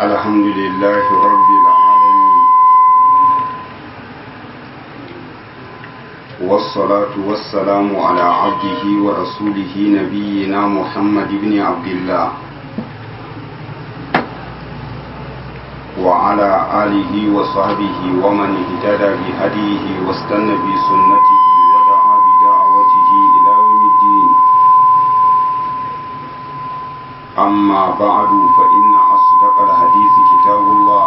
الحمد لله رب العالمين والصلاة والسلام على عبده ورسوله نبينا محمد بن عبد الله وعلى آله وصحبه ومن اهتدى بهديه واستنى بسنته ودعا بدعوته إلى يوم الدين. أما بعد فإن أصدق الحديث كتاب الله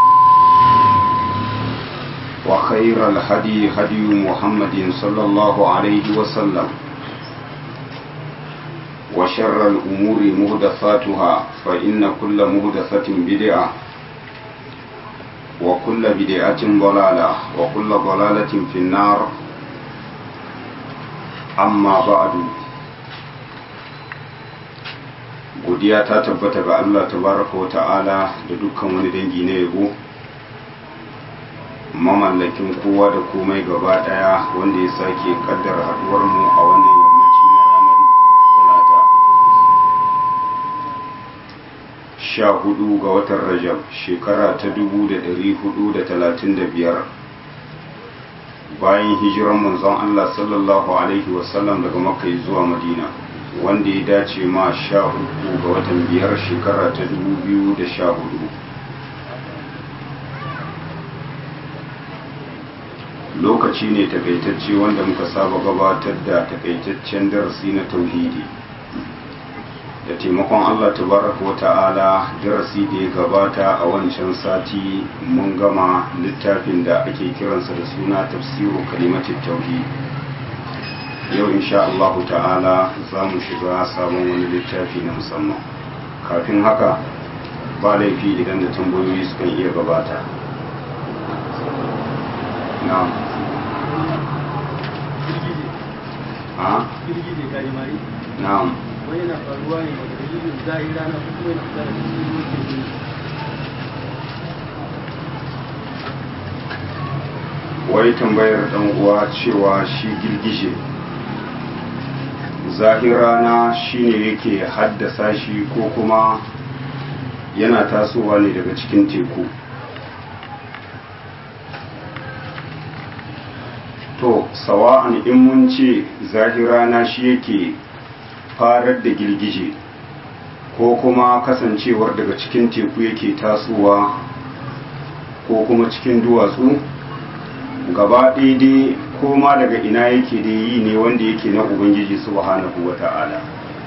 وخير الهدي هدي محمد صلى الله عليه وسلم وشر الأمور محدثاتها فإن كل محدثة بدعة وكل بدعة ضلالة وكل ضلالة في النار. أما بعد godiya ta tabbata ga Allah tabaraka wa ta'ala da dukkan wani dangi na yabo, mamallakin kowa da komai gaba daya, wanda ya sake kaddara haduwar mu a wannan yammaci na ranar talata 14 ga watan Rajab shekara ta 1435 bayan hijiran manzon Allah sallallahu alaihi wasallam daga Makka zuwa Madina, wanda ya dace ma 13 ga watan 5 shekara ta 2014. Lokaci ne takaitacce wanda muka saba gabatar da takaitaccen darasi na tauhidi da taimakon Allah tabaraka wa ta'ala. Darasi da ya gabata a wancan sati mun gama littafin da ake kiransa da suna tafsiru kalimatit tauhid. Yau insha Allah ta'ala za mu shiga sabon wani littafi na musamman. Kafin haka ba laifi idan da tambayoyi sukan iya gabata. Na'am. Na'am. Wani na faruwa ne daga dalilin zahira na kuma yana fita da cikin wai tambayar dan uwa cewa shi girgije zahirana shine yake haddasa shi ko kuma yana tasowa ne daga cikin teku. To sawa'an in mun ce zahirana shi yake farar da girgije ko kuma kasancewar daga cikin teku yake tasowa ko kuma cikin duwatsu, gaba daidai ko ma daga ina yake da yi ne wanda yake na Ubangiji subhanahu wa ta'ala.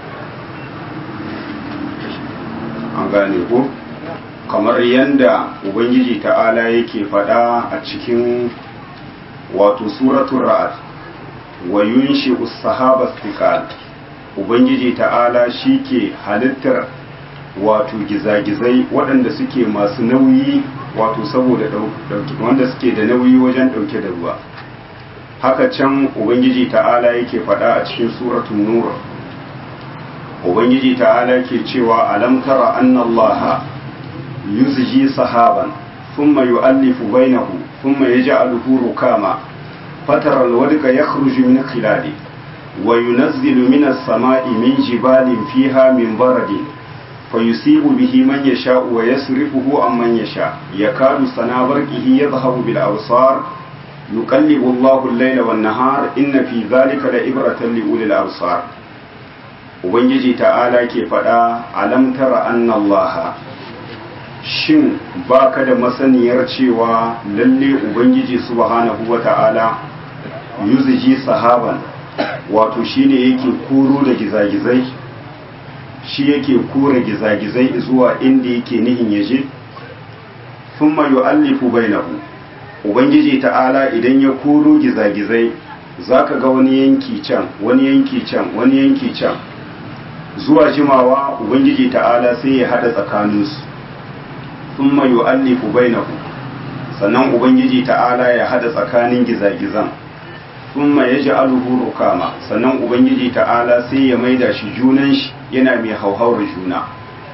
An gane ko? Kamar yanda Ubangiji ta'ala yake faɗa a cikin wato suratul ra'd, wa yunshi'u as-sahaba thiqal. Ubangiji ta'ala shi ke halittar wato gizagizai waɗanda suke masu nauyi, wato saboda wanda suke da nauyi wajen ɗauke da ruwa. Haka can Ubangiji ta'ala yake faɗa a cikin suratul nur, Ubangiji ta'ala ke cewa alam tara anna allaha yuzji sahaban thumma yu'allifu bainahu thumma yaj'aluhu rukama fatara alwadqa yakhruju min khilali wa yunazzilu minas sama'i min jibalin fiha min baradin fayusibu bihi man yasha'u wa yasrifuhu amman yasha yakadu sana barqihi yadhhabu bil absar yuqallibu Allahu al-layla wan nahar inna fi dhalika la ibratan li ulil absar. Ubangiji ta'ala ke fada alam tara anna Allah, shin baka da masaniyar cewa lalle Ubangiji subhanahu wa ta'ala yuzji sahaban, wato shine yake koro da gizagizai, shi yake kora gizagizai zuwa inda yake nihin yaje. Thumma yu'allifu bainahu, Ubangiji ta'ala idan ya koro gizagizai zaka ga wani yanki can wani yanki can wani yanki can, zuwa jimawa Ubangiji ta'ala sai ya hada tsakaninsu. Thumma yu'allifu bainahu, sannan Ubangiji ta'ala ya hada tsakanin gizagizan. Thumma yaj'aluhu rukama, sannan Ubangiji ta'ala sai ya maida shi junan shi yana mai hauhawar juna.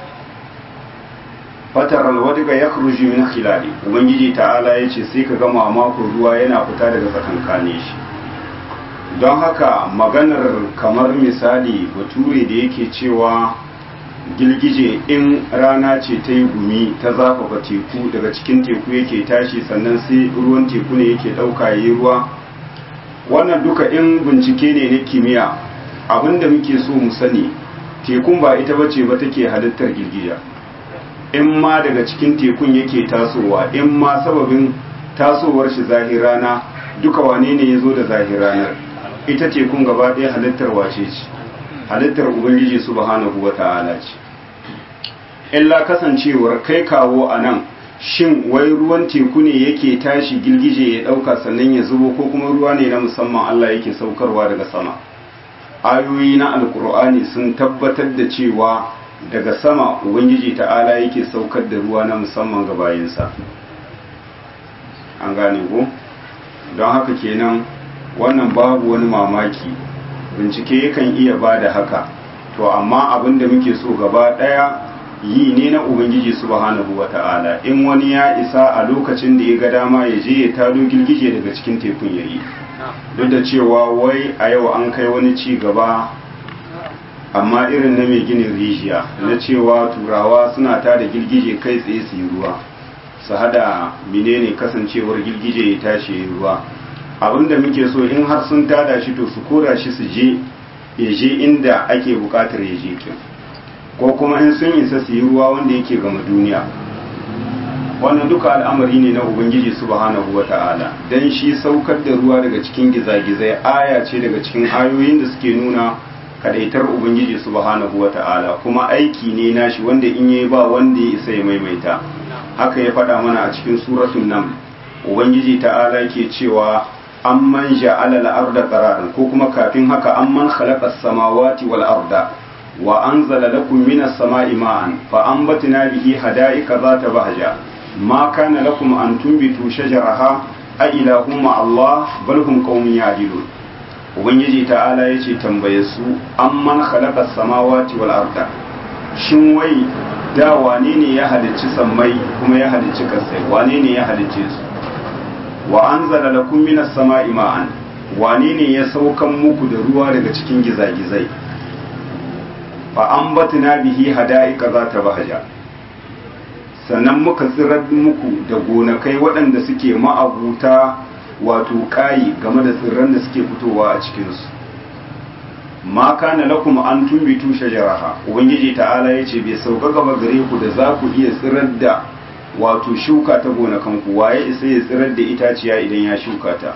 Fataral wadga yakhruju min khilali, Ubangiji ta'ala yace sai ka ga mamakon ruwa yana fita daga tsakankane shi. Don haka maganar kamar misali bature da yake cewa girgije in rana ce ta yi gumi ta zafafa teku, daga cikin teku yake tashi sannan sai ruwan teku ne yake ɗauka ya yi ruwa. Wannan duka in bincike ne na kimiyya, abinda muke so mu sani tekun ba ita bace ba take halittar girgija, in ma daga cikin tekun yake tasowa, in ma sababin tasowar shi zahirana, duka wane ne ya zo da zahiranar? Ita tekun gaba ɗaya halittar wace ce? Halittar Ubangiji subhanahu wa ta'ala ce. Illa kasancewar kai kawo a nan, shin wai ruwan teku ne yake tashi girgije ya ɗauka sannan ya zubo, ko kuma ruwa ne na musamman Allah yake saukarwa daga sama? Ayoyi na Alƙur'ani sun tabbatar da cewa daga sama Ubangiji ta'ala yake saukar da ruwa na musamman ga bayinsa. An gane ko? Don haka kenan wannan babu wani mamaki, bincike yakan iya ba da haka, to amma abin da muke so gaba ɗaya yi ne na Ubangiji subhanahu wa ta'ala. In wani ya isa a lokacin da ya ga dama ya je ya tado girgije daga cikin tekun ya yi, duk da cewa wai a yau an kai wani ci gaba amma irin na mai ginin rijiya, na cewa turawa suna tada girgije kai tsaye su yi ruwa, su hada menene kasancewar girgije ya tashi ruwa. Abinda muke so in har sun tada shi to su kora shi su je ya je inda ake bukatar ya je kin, ko kuma in sun isa su yi ruwa wanda yake gama duniya. Wannan duka al'amari ne na Ubangiji subhanahu wa ta'ala, dan shi saukar da ruwa daga cikin gizagizai aya ce daga cikin ayoyin da suke nuna kadaitar Ubangiji subhanahu wa ta'ala, kuma aiki ne nashi wanda in yayi ba wanda ya isa ya maimaita. Haka ya faɗa mana a cikin suratul Naml, Ubangiji ta'ala ke cewa amman ja'ala al-arda qararan, ko kuma kafin haka amman khalaqa as-samawati wal arda wa anzala lakum minas sama'i ma'an fa anbatna bihi hada'ika zata bahja ma kana lakum an tunbitu shajaraha a ilahum ma Allah bal hum qaumun ya'dilun. Ubangiji ta'ala yace tambaye su amman khalaqa as-samawati wal arda, shin wai da wane ne ya halicci sammai kuma ya halicci kasai? Wane ne ya halicce su? Wa anzala lakum minas sama'i ma'an, wane ne ya saukan muku da ruwa daga cikin gizagizai? Fa ambatna bihi hada'ika zata bahja, sannan muka tsirar muku da gonakai waɗanda suke ma'abuta wato ƙayi game da tsirran da suke fitowa a cikinsu. Ma kana lakum an tumbitu shajaraha, Ubangiji ta'ala yace bai sauka gaba gare ku da za ku iya tsirar da wato shuka ta gonakanku, waye isa ya tsirar da itaciya idan ya shuka ta?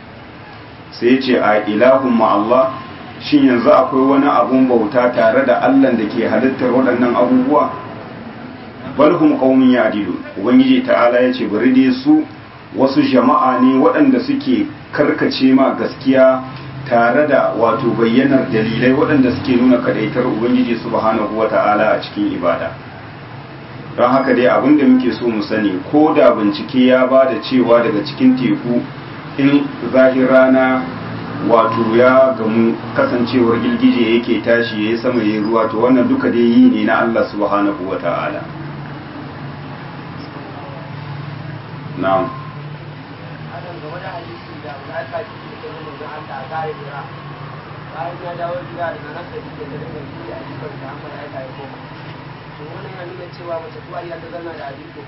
Sai ce a ilahun ma'allah, shin yanzu akwai wani abun bauta tare da Allah da ke halittar waɗannan abubuwa? Balhum qaumin ya'dilun, Ubangiji ta'ala yace bari dai su wasu jama'a ne waɗanda suke karkace ma gaskiya tare da wato bayyanar dalilai waɗanda suke nuna kadaitar Ubangiji subhanahu wata'ala a cikin ibada. Don haka dai abin da muke so mu sani, ko da bincike ya ba da cewa daga cikin teku in zahirana wato ya gamu kasancewar girgije yake tashi ya yi sama ya yi ruwa, to wannan duka dai yi ne na Allah subhanahu wa ta'ala. Na'am. bayan ya dawo gida da nan da yake da dinga yi a cikin da amma ya kai koma to wannan yana nuna cewa mace kuwa ya ta zanna da abiko.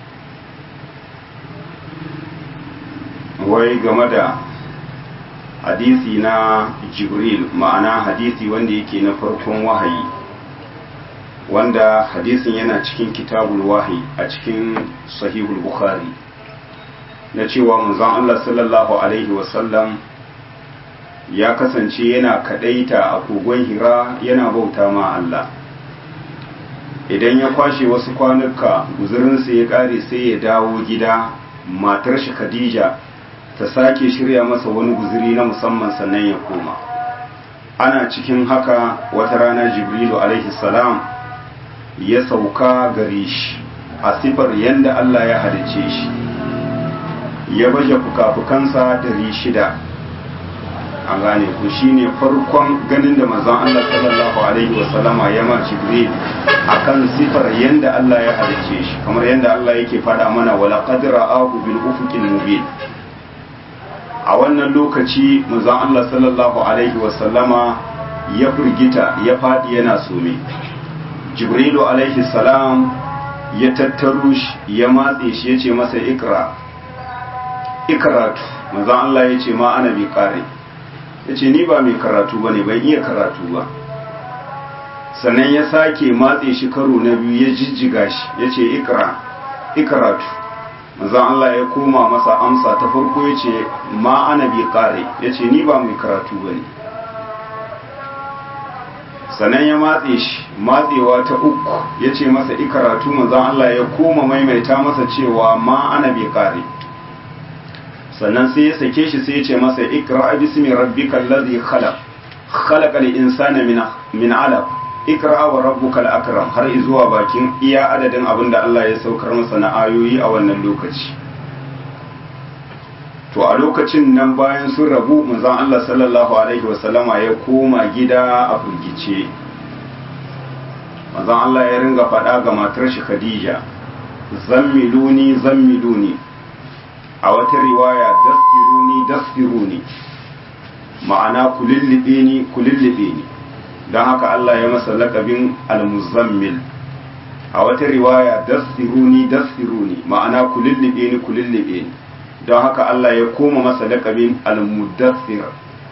Wai game da hadisi na Jibril, ma'ana hadisi wanda yake na farkon wahayi, wanda hadisin yana cikin kitabul wahayi a cikin sahihul Bukhari, na cewa manzon Allah sallallahu alaihi wasallam ya kasance yana kadaita a kogon Hira yana bauta ma Allah. Idan ya kwashe wasu kwanuka guzurinsa ya kare sai ya dawo gida, matar shi Khadija ta sake shirya masa wani guzuri na musamman sannan ya koma. Ana cikin haka wata rana Jibrilu alaihi salam ya sauka gare shi a sifar yanda Allah ya halice shi, ya baje fuka-fukansa 600. An gane ku, shine farkon ganin da manzon Allah sallallahu alaihi wasallama ya ma Jibril akan sifar yanda Allah ya halice shi, kamar yanda Allah yake faɗa mana wala qad ra'ahu bil ufuqil mubin. A wannan lokaci manzon Allah sallallahu alaihi wasallama ya firgita, ya faɗi yana some. jibrilu alaihi salam ya tattaro shi ya matse shi ya ce masa ikratu manzon Allah ya ce ma ana bi kare ya ce ni ba mai karatu ba ne ban iya karatu ba. Sannan ya sake matse shi karo na biyu ya jijjiga shi ya ce ikratu manzon Allah ya koma masa amsa ta farko ya ce ma ana bi kare ya ce ni ba mai karatu ba ne. Sannan ya matse shi matsewa ta uku ya ce masa ikaratu manzon Allah ya koma maimaita masa cewa ma ana bi kare. Sannan sai ya sake shi sai ya ce masa ikra bismi rabbikal ladhi khalaqal insana min 'alaq ikra wa rabbukal akram har zuwa bakin iya adadin abin da Allah ya saukar masa na ayoyi a wannan lokaci. To a lokacin nan bayan sun rabu manzon Allah sallallahu alaihi wasallama ya koma gida a firgice. Manzon Allah ya ringa faɗa ga matar shi Khadija, zammiluni a wata riwaya dasfiruni ma'ana kulillibe ni don haka Allah ya masa laƙabin al-muzammil. A wata riwaya dasfiruni ma'ana kulillibe ni don haka Allah ya koma masa laƙabin al-mudaththir.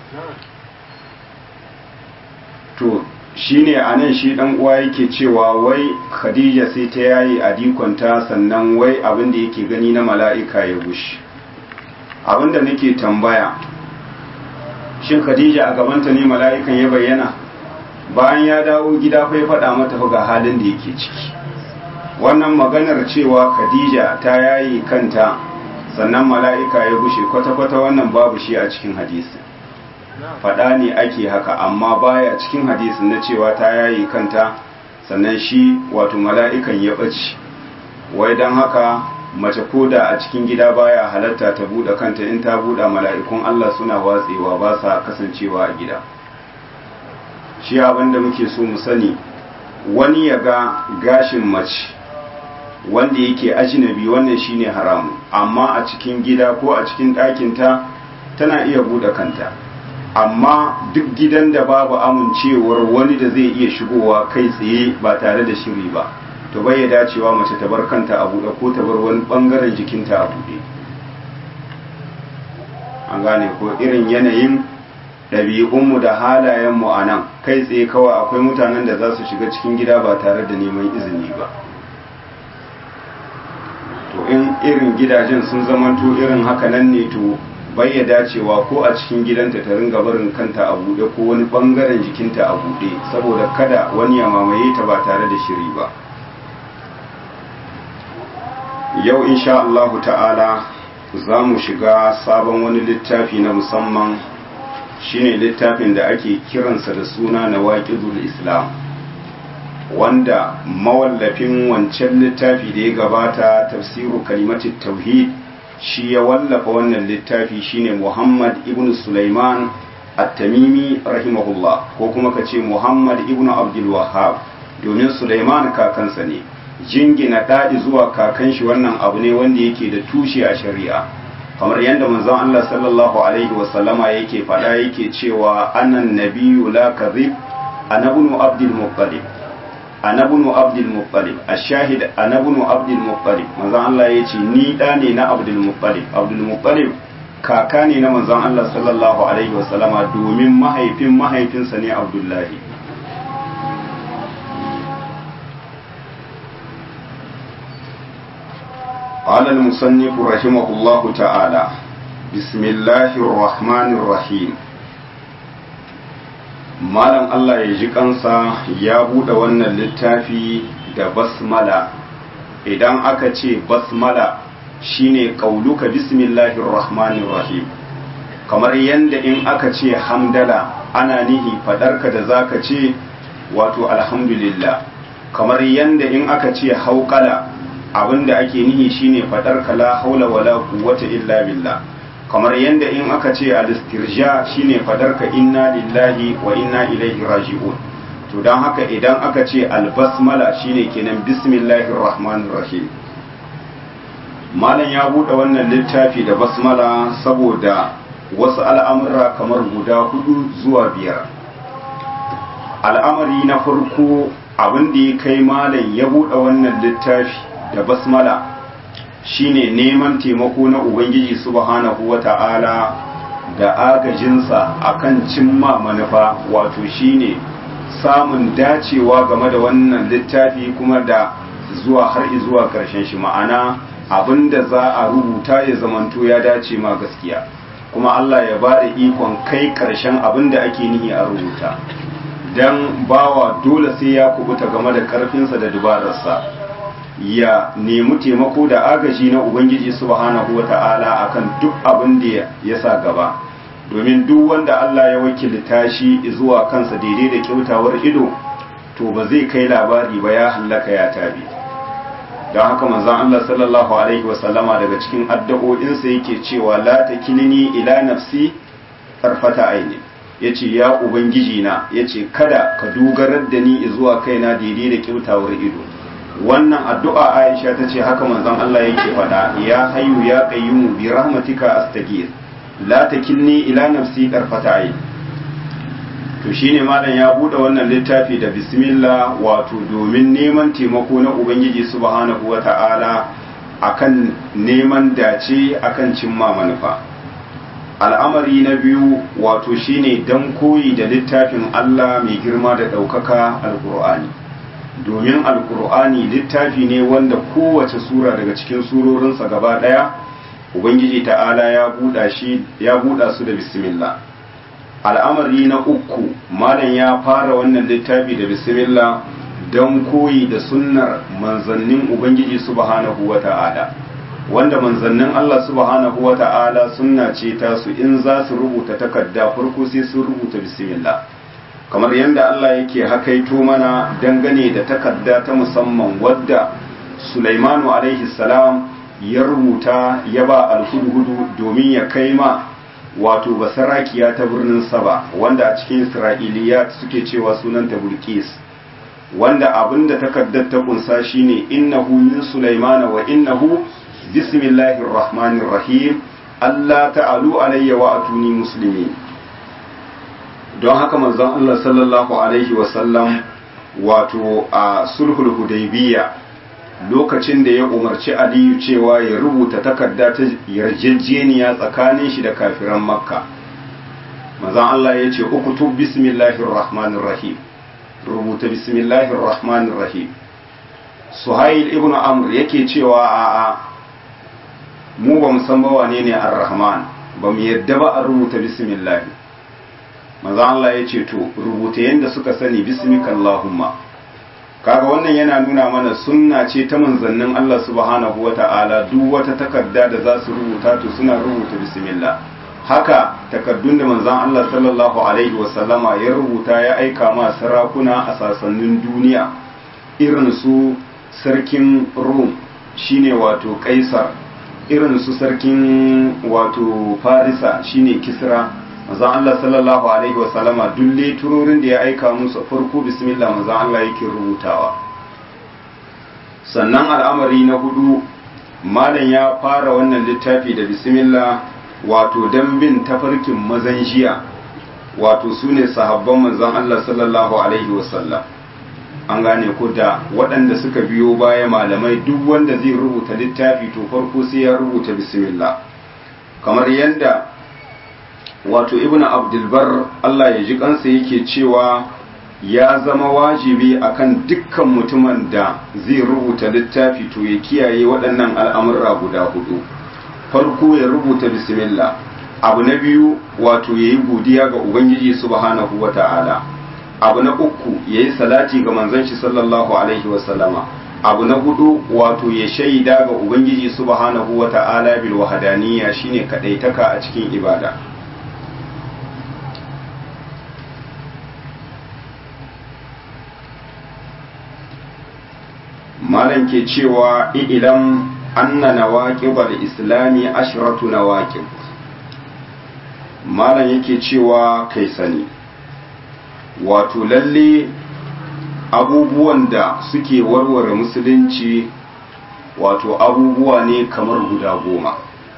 To shine anan shi dan uwa yake cewa wai Khadija sai ta yayi adikonta sannan wai abin da yake gani na mala'ika ya gushi. Abin da nake tambaya, shin Khadija a gabanta ne mala'ikan ya bayyana? Bayan ya dawo gida fa ya faɗa mata ga halin da yake ciki. Wannan maganar cewa Khadija ta yayi kanta sannan mala'ika ya gushe kwata-kwata wannan babu shi a cikin hadisi. Faɗa ne ake haka amma baya cikin hadisin na cewa ta yayi kanta sannan shi wato mala'ikan ya ɓace. Wai don haka mace koda a cikin gida baya halatta ta buɗe kanta, in ta buɗe mala'ikun Allah suna watsewa ba sa kasancewa a gida. Shi abin da muke so mu sani, wani ya ga gashin mace wanda yake ajnabi wannan shine haramu, amma a cikin gida ko a cikin ɗakinta tana iya buɗe kanta. Amma duk gidan da babu amincewar wani da zai iya shigowa kai tsaye ba tare da shiri ba, to bai ya dacewa mace ta bar kanta a buɗe ko ta bar wani ɓangaren jikinta a buɗe. An gane ko irin yanayin ɗabi'unmu da halayenmu a nan, kai tsaye kawai akwai mutanen da za su shiga cikin gida ba tare da neman izini ba. To in irin gidajen sun zamanto irin haka nan ne, to bai ya dacewa ko a cikin gidanta ta ringa barin kanta a buɗe ko wani ɓangaren jikinta a buɗe, saboda kada wani ya mamaye ta ba tare da shiri ba. Yau insha Allahu ta'ala za mu shiga sabon wani littafi na musamman, shine littafin da ake kiransa da suna Nawaqidul Islam, wanda mawallafin wancan littafi da ya gabata tafsiru kalimatit tauhid shi ya wallafa wannan littafi shine Muhammad ibn Sulaiman at-Tamimi rahimahullah, ko kuma kace Muhammad ibn Abdul Wahhab, domin Sulaiman kakansa ne. Jingina daɗi zuwa kakan shi wannan abu ne wanda yake da tushe a shari'a, kamar yadda manzon Allah sallallahu alaihi wasallama yake faɗa yake cewa anan nabiyyu la kadhib ana ibn Abdul Muttalib, ana ibn Abdul Muttalib, ash-shahid ana ibn Abdul Muttalib. Manzon Allah yace ni da ne na Abdul Muttalib. Abdul Muttalib kaka ne na manzon Allah sallallahu alaihi wasallama, domin mahaifinsa ne Abdullahi. قال المصنف رحمه الله تعالى: بسم الله الرحمن الرحيم. malam Allah ya ji kansa ya buɗe wannan littafi da basmala. Idan aka ce basmala shine qauluka bismillahir rahmanir rahim, kamar yanda in aka ce hamdala ana nihi fadarka da zaka ce wato alhamdulillah, kamar yanda in aka ce hauqala abinda ake nihi shine fadarka la haula wala quwwata illa billah, kamar yanda in aka ce al-istirja shine fadarka inna lillahi wa inna ilaihi raji'un. To dan haka idan aka ce al-basmala shine kenan bismillahir rahmanir rahim. Malam ya bude wannan littafi da basmala saboda wasu al'amura kamar guda 4 zuwa 5. Al'amari na farko abin da ya kai malam ya buɗe wannan littafi da basmala shine neman taimako na ubangiji subhanahu wata'ala da agajinsa akan cimma manufa, wato shine samun dacewa game da wannan littafi kuma da zuwa har zuwa karshen shi, ma'ana abinda za a rubuta ya zamanto ya dace ma gaskiya, kuma Allah ya ba da ikon kai karshen abinda ake nihi a rubuta, dan bawa dole sai ya kubuta game da karfinsa da dubararsa, ya nemi taimako da agaji na ubangiji subhanahu wata'ala akan duk abin da ya sa gaba, domin duk wanda Allah ya wakilta shi zuwa kansa daidai da kyautawar ido to ba zai kai labari ba, ya hallaka ya tabi. don haka manzon Allah sallallahu alaihi wasallama daga cikin addu'o'insa yake cewa la takilni ila nafsi tarfata aini, yace ya ubangiji na, yace kada ka dogarar da ni zuwa kaina daidai da kyautawar ido. wannan addu'a Aisha tace haka manzon Allah yake faɗa, ya hayyu ya qayyumu bi rahmatika astaghith la takilni ila nafsi tarfata aini. to shine malam ya bude wannan littafi da bismillah, wato domin neman taimako na ubangiji subhanahu wata'ala akan neman dace akan cimma manufa. al'amari na biyu wato shine dan koyi da littafin Allah mai girma da ɗaukaka alkur'ani, domin alkur'ani littafi ne wanda kowace sura daga cikin surorinsa gaba ɗaya ubangiji ta'ala ya buɗa su da bismillah. al'amari na uku malam ya fara wannan littafi da bismillah don koyi da sunnar manzannin ubangiji subhanahu wata'ala, wanda manzannin Allah subhanahu wata'ala sunna ce ta su in za su rubuta takarda farko sai sun rubuta bismillah, kamar yadda Allah yake hakaito mana dangane da takarda ta musamman wadda Sulaimanu alaihi salam ya rubuta ya ba alhudhudu domin ya kai ma wato basarakiya ta birnin Saba, wanda a cikin Isra'iliyat suke cewa sunanta Bulqis, wanda abinda takaddar ta kunsa shine innahu min Sulaimana wa innahu bismillahir rahmanir rahim Allah ta'alu alayya wa atuni muslimin. don haka manzon Allah sallallahu alaihi wa sallam wato a sulhul hudaybiyya lokacin da ya umarci Aliyu cewa ya rubuta takarda ta yarjejeniya tsakanin shi da kafiran Makka, manzon Allah ya ce uktub bismillahir rahmanir rahim, rubuta bismillahir rahmanir rahim. Suhail ibn Amr yake cewa a'a, mu ba mu san ba wane ne ar-rahman, ba mu yadda ba a rubuta bismillah. manzon Allah ya ce to rubuta yanda suka sani bismikallahumma. kaga wannan yana nuna mana sunna ce ta manzannin Allah subhanahu wata'ala, duk wata takarda da za su rubuta to suna rubuta bismillah. haka takardun da manzon Allah sallallahu alaihi wasallama ya rubuta ya aika ma sarakuna a sasannin duniya, irin su sarkin Rum shine wato Kaisar, irin su sarkin wato Farisa shine Kisra. manzon Allah sallallahu alaihi wasallama duk leturorin da ya aika musu farko bismillah manzon Allah yake rubutawa. sannan al'amari na hudu malam ya fara wannan littafi da bismillah wato dan bin tafarkin mazan jiya, wato sune sahabban manzon Allah sallallahu alaihi wasallam. an gane ko da waɗanda suka biyo baya malamai, duk wanda zai rubuta littafi to farko sai ya rubuta bismillah, kamar yadda wato ibnu abdulbar Allah ya ji kansa yake cewa ya zama wajibi akan dukkan mutumin da zai rubuta littafi to ya kiyaye waɗannan al'amurra guda hudu. farko ya rubuta bismillah, abu na biyu wato yayi godiya ga ubangiji subhanahu wata'ala, abu na uku yayi salati ga manzon shi sallallahu alaihi wasallama, abu na hudu wato ya shaida ga ubangiji subhanahu wata'ala bil wahdaniyya, shine kadaitaka a cikin ibada. malam ke cewa ilam anna nawaqibal islami ashratu nawaqib. malam yake cewa kai sani, wato lalle abubuwan da suke warware musulunci wato abubuwa ne kamar guda 10.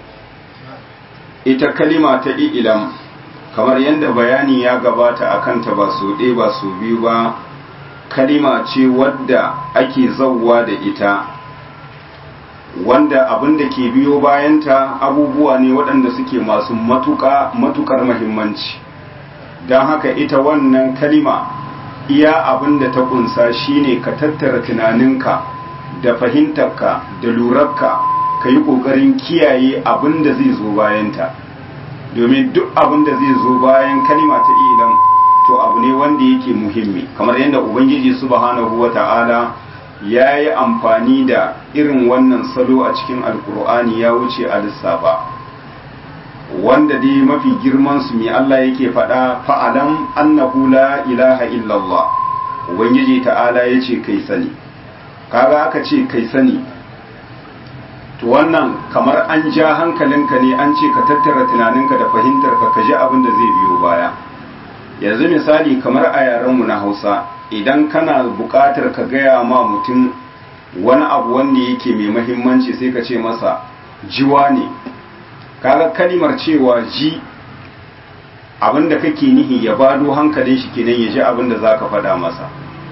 ita kalima ta ilam kamar yadda bayani ya gabata akan ta ba so ɗaya ba so biyu ba, kalima ce wadda ake zauwa da ita, wanda abin da ke biyo bayanta abubuwa ne waɗanda suke masu matukar mahimmanci. don haka ita wannan kalima iya abin da ta kunsa shine ka tattara tunaninka da fahimtarka da lurarka ka yi ƙoƙarin kiyaye abin da zai zo bayanta, domin duk abin da zai zo bayan kalima ta ilam to abu ne wanda yake muhimmi, kamar yadda ubangiji subhanahu wata'ala ya yi amfani da irin wannan salo a cikin alkur'ani ya wuce a lissafa, wanda dai mafi girman su mai Allah yake faɗa fa'alam annahu la ilaha illallah, ubangiji ta'ala ya ce kai sani. Kaga aka ce kai sani, to wannan kamar an ja hankalinka ne, an ce ka tattara tunaninka da fahimtarka ka ji abin da zai biyo baya. Yanzu misali kamar a yarenmu na Hausa, idan kana buƙatar ka gaya ma mutum wani abu wanda yake mai mahimmanci sai ka ce masa jiwa ne. Kaga kalimar cewa ji abinda kake nihi ya bado hankalin shi kenan ya ji abinda zaka faɗa masa.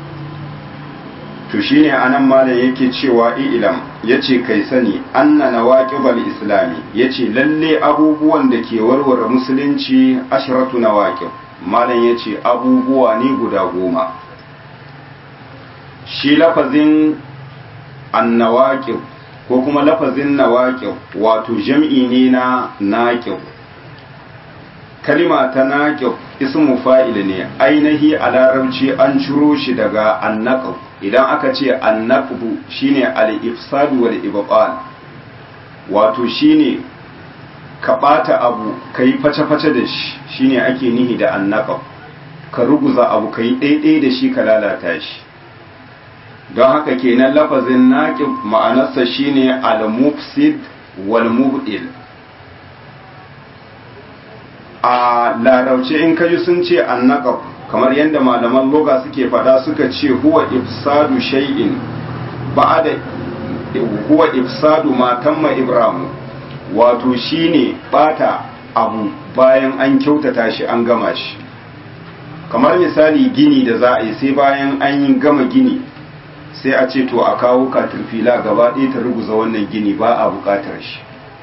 To shine anan malam yake cewa ilam yace kai sani anna nawaqibal islami, yace lalle abubuwan da ke warware musulunci ashratu nawaqib, malam yace abubuwa ne guda 10. Shi lafazin annawaqib ko kuma lafazin nawaqib wato jam'i ne na naqib. Kalima ta naqib ismu fa'il ne, ainihi a larabci an ciro shi daga annaqb. Idan aka ce annaqbu shine al-ifsadu wal ibtal, wato shine ka bata abu kai face-face da shi, shine ake nihi da annaqb. Ka ruguza abu kai daidai da shi ka lalata shi. Don haka kenan lafazin naqib ma'anarsa shine al-mufsid wal mubdil. A larauce in kaji sun ce annaqab, kamar yadda malaman loga suke fada suka ce huwa ifsadu shay'in ba'da huwa ifsadu ma tamma ibramu, wato shine bata abu bayan an kyautata shi an gama shi. Kamar misali gini da za a yi, sai bayan an yi gama gini sai a ce to a kawo katirfila gaba ɗaya ta ruguza wannan gini, ba a buƙatar shi.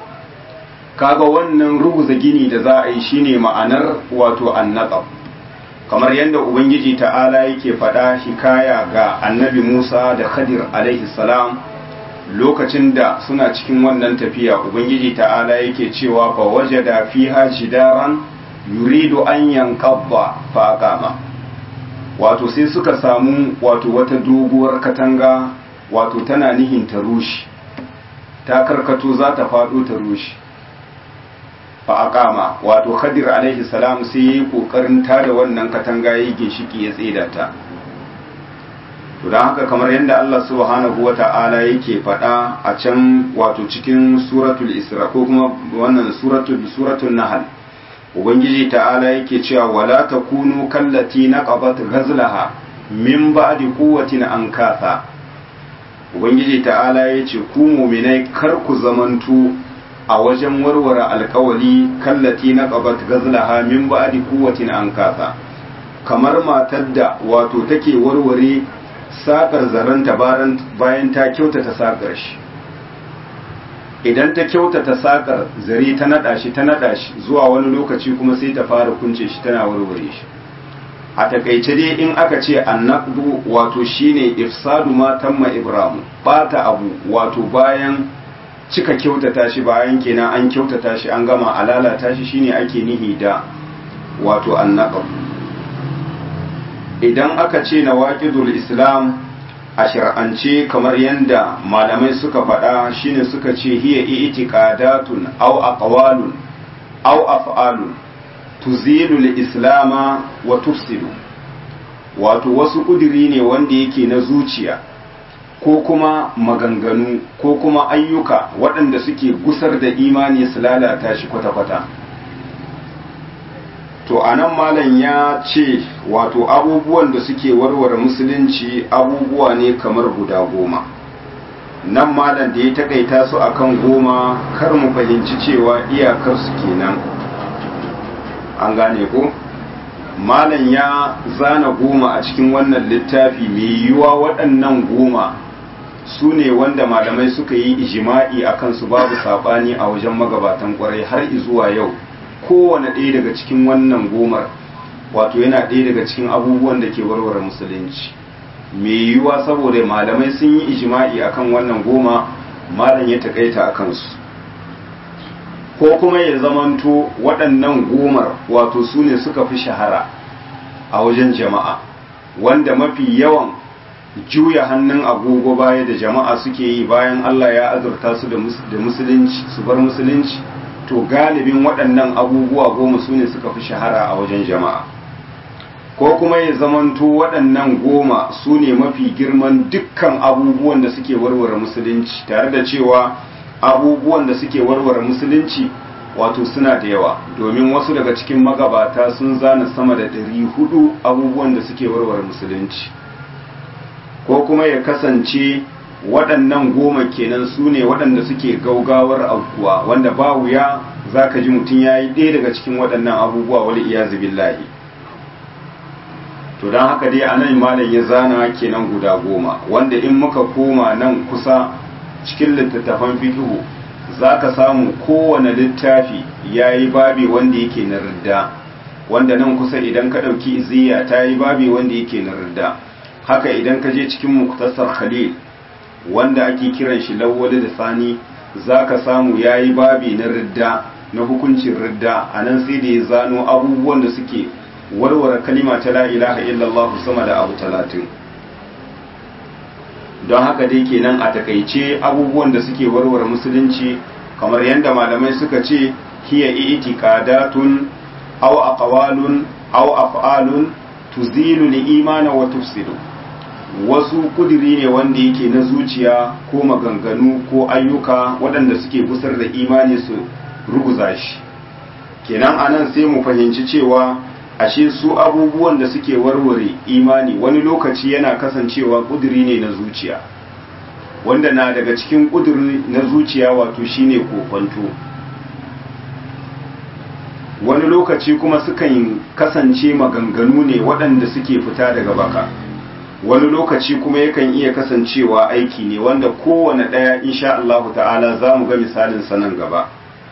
Kaga wannan ruguza gini da za a yi shine ma'anar wato annaqab. Kamar yadda ubangiji ta'ala yake faɗa hikaya ga annabi Musa da Khadir alaihi salam lokacin da suna cikin wannan tafiya, ubangiji ta'ala yake cewa fa wajada fiha jidaran yuridu an yanqadda fa aqama, wato sai suka samu wato wata doguwar katanga, wato tana nihin ta rushe, ta karkato za ta faɗo ta rushe. Fa aqama, wato Khadir alaihi salam sai yayi kokarin tada wannan katanga yayi ginshiki ya tsida ta. To dan haka kamar yadda Allah subhanahu wata'ala yake faɗa a can wato cikin suratul Isra ko kuma wannan suratul Nahl, ubangiji ta'ala yake cewa wala takunu kallati naqabat ghazlaha min ba'di quwwatin ankatha. Ubangiji ta'ala yace ku mu'minai kar ku zamantu a wajen warware alkawali kallati naqabat ghazlaha min ba'di quwwatin ankatha, kamar matar da wato take warware sakar zaranta bayan ta kyautata sakar shi. Idan ta kyautata sakar zare ta nada shi zuwa wani lokaci kuma sai ta fara kunce shi tana warware shi. A takaice dai in aka ce annaqdu wato shine ifsadu ma tamma ibramu, bata abu wato bayan cika kyautata shi, bayan kenan an kyautata shi an gama a lalata shi, shine ake nihi da wato annaqab. Idan aka ce nawaqidul islam a shar'ance kamar yanda malamai suka faɗa shine suka ce hiya i'tiqadatun aw aqwalun aw af'alun tuzilu al-islama wa tufsidu, wato wasu kudiri ne wanda yake na zuciya ko kuma maganganu ko kuma ayyuka waɗanda suke gusar da imani su lalata shi kwata-kwata. To anan malam ya ce wato abubuwan da suke warware musulunci abubuwa ne kamar guda 10. Nan malam da ya takaita su akan 10 kar mu fahimci cewa iyakar su kenan, an gane ko? malam ya zana 10 a cikin wannan littafi mai yiwuwa waɗannan 10 su ne wanda malamai suka yi ijima'i a kansu babu saɓani a wajen magabatan ƙwarai har zuwa yau. Kowane ɗaya daga cikin wannan 10 wato yana ɗaya daga cikin abubuwan da ke warware musulunci. Mai yiwuwa saboda malamai sun yi ijima'i akan wannan 10 malam ya takaita a kansu. Ko kuma ya zamanto waɗannan 10 wato su ne suka fi shahara a wajen jama'a, wanda mafi yawan juya hannun agogo baya da jama'a suke yi bayan Allah ya azurta su da musulunci, su bar musulunci, to galibin waɗannan abubuwa 10 su ne suka fi shahara a wajen jama'a. Ko kuma ya zamanto waɗannan 10 su ne mafi girman dukkan abubuwan da suke warware musulunci, tare da cewa abubuwan da suke warware musulunci wato suna da yawa, domin wasu daga cikin magabata sun zana sama da 400 abubuwan da suke warware musulunci. Ko kuma ya kasance waɗannan 10 kenan su ne waɗanda suke gaugawar aukuwa, wanda ba wuya za ka ji mutum ya yi ɗaya daga cikin waɗannan abubuwa wal iyazu billahi. To don haka dai a nan malam ya zana kenan guda 10, wanda in muka koma nan kusa cikin littattafan fiqhu za ka samu kowane littafi ya yi babi wanda yake na ridda, wanda nan kusa idan ka ɗauki iziya ta yi babi wanda yake na ridda. Haka idan ka je cikin muktasar khalil wanda ake kiran shi lawwal da sani za ka samu ya yi babi na ridda, na hukuncin ridda. A nan sai da ya zano abubuwan da suke warware kalima ta la ilaha illallah sama da abu 30. Don haka dai kenan a takaice abubuwan da suke warware musulunci kamar yadda malamai suka ce hiya i'tiqadatun aw aqwalun aw af'alun tuzilu al-imana wa tufsidu. Wasu kudiri ne wanda yake na zuciya ko maganganu ko ayyuka waɗanda suke gusar da imani su ruguza shi. Kenan anan sai mu fahimci cewa ashe su abubuwan da suke warware imani wani lokaci yana kasancewa kudiri ne na zuciya, wanda na daga cikin kudiri na zuciya wato shine kokonto. Wani lokaci kuma sukan kasance maganganu ne waɗanda suke fita daga baka, wani lokaci kuma yakan iya kasancewa aiki ne, wanda kowane ɗaya insha Allah ta'ala za mu ga misalin sanan gaba.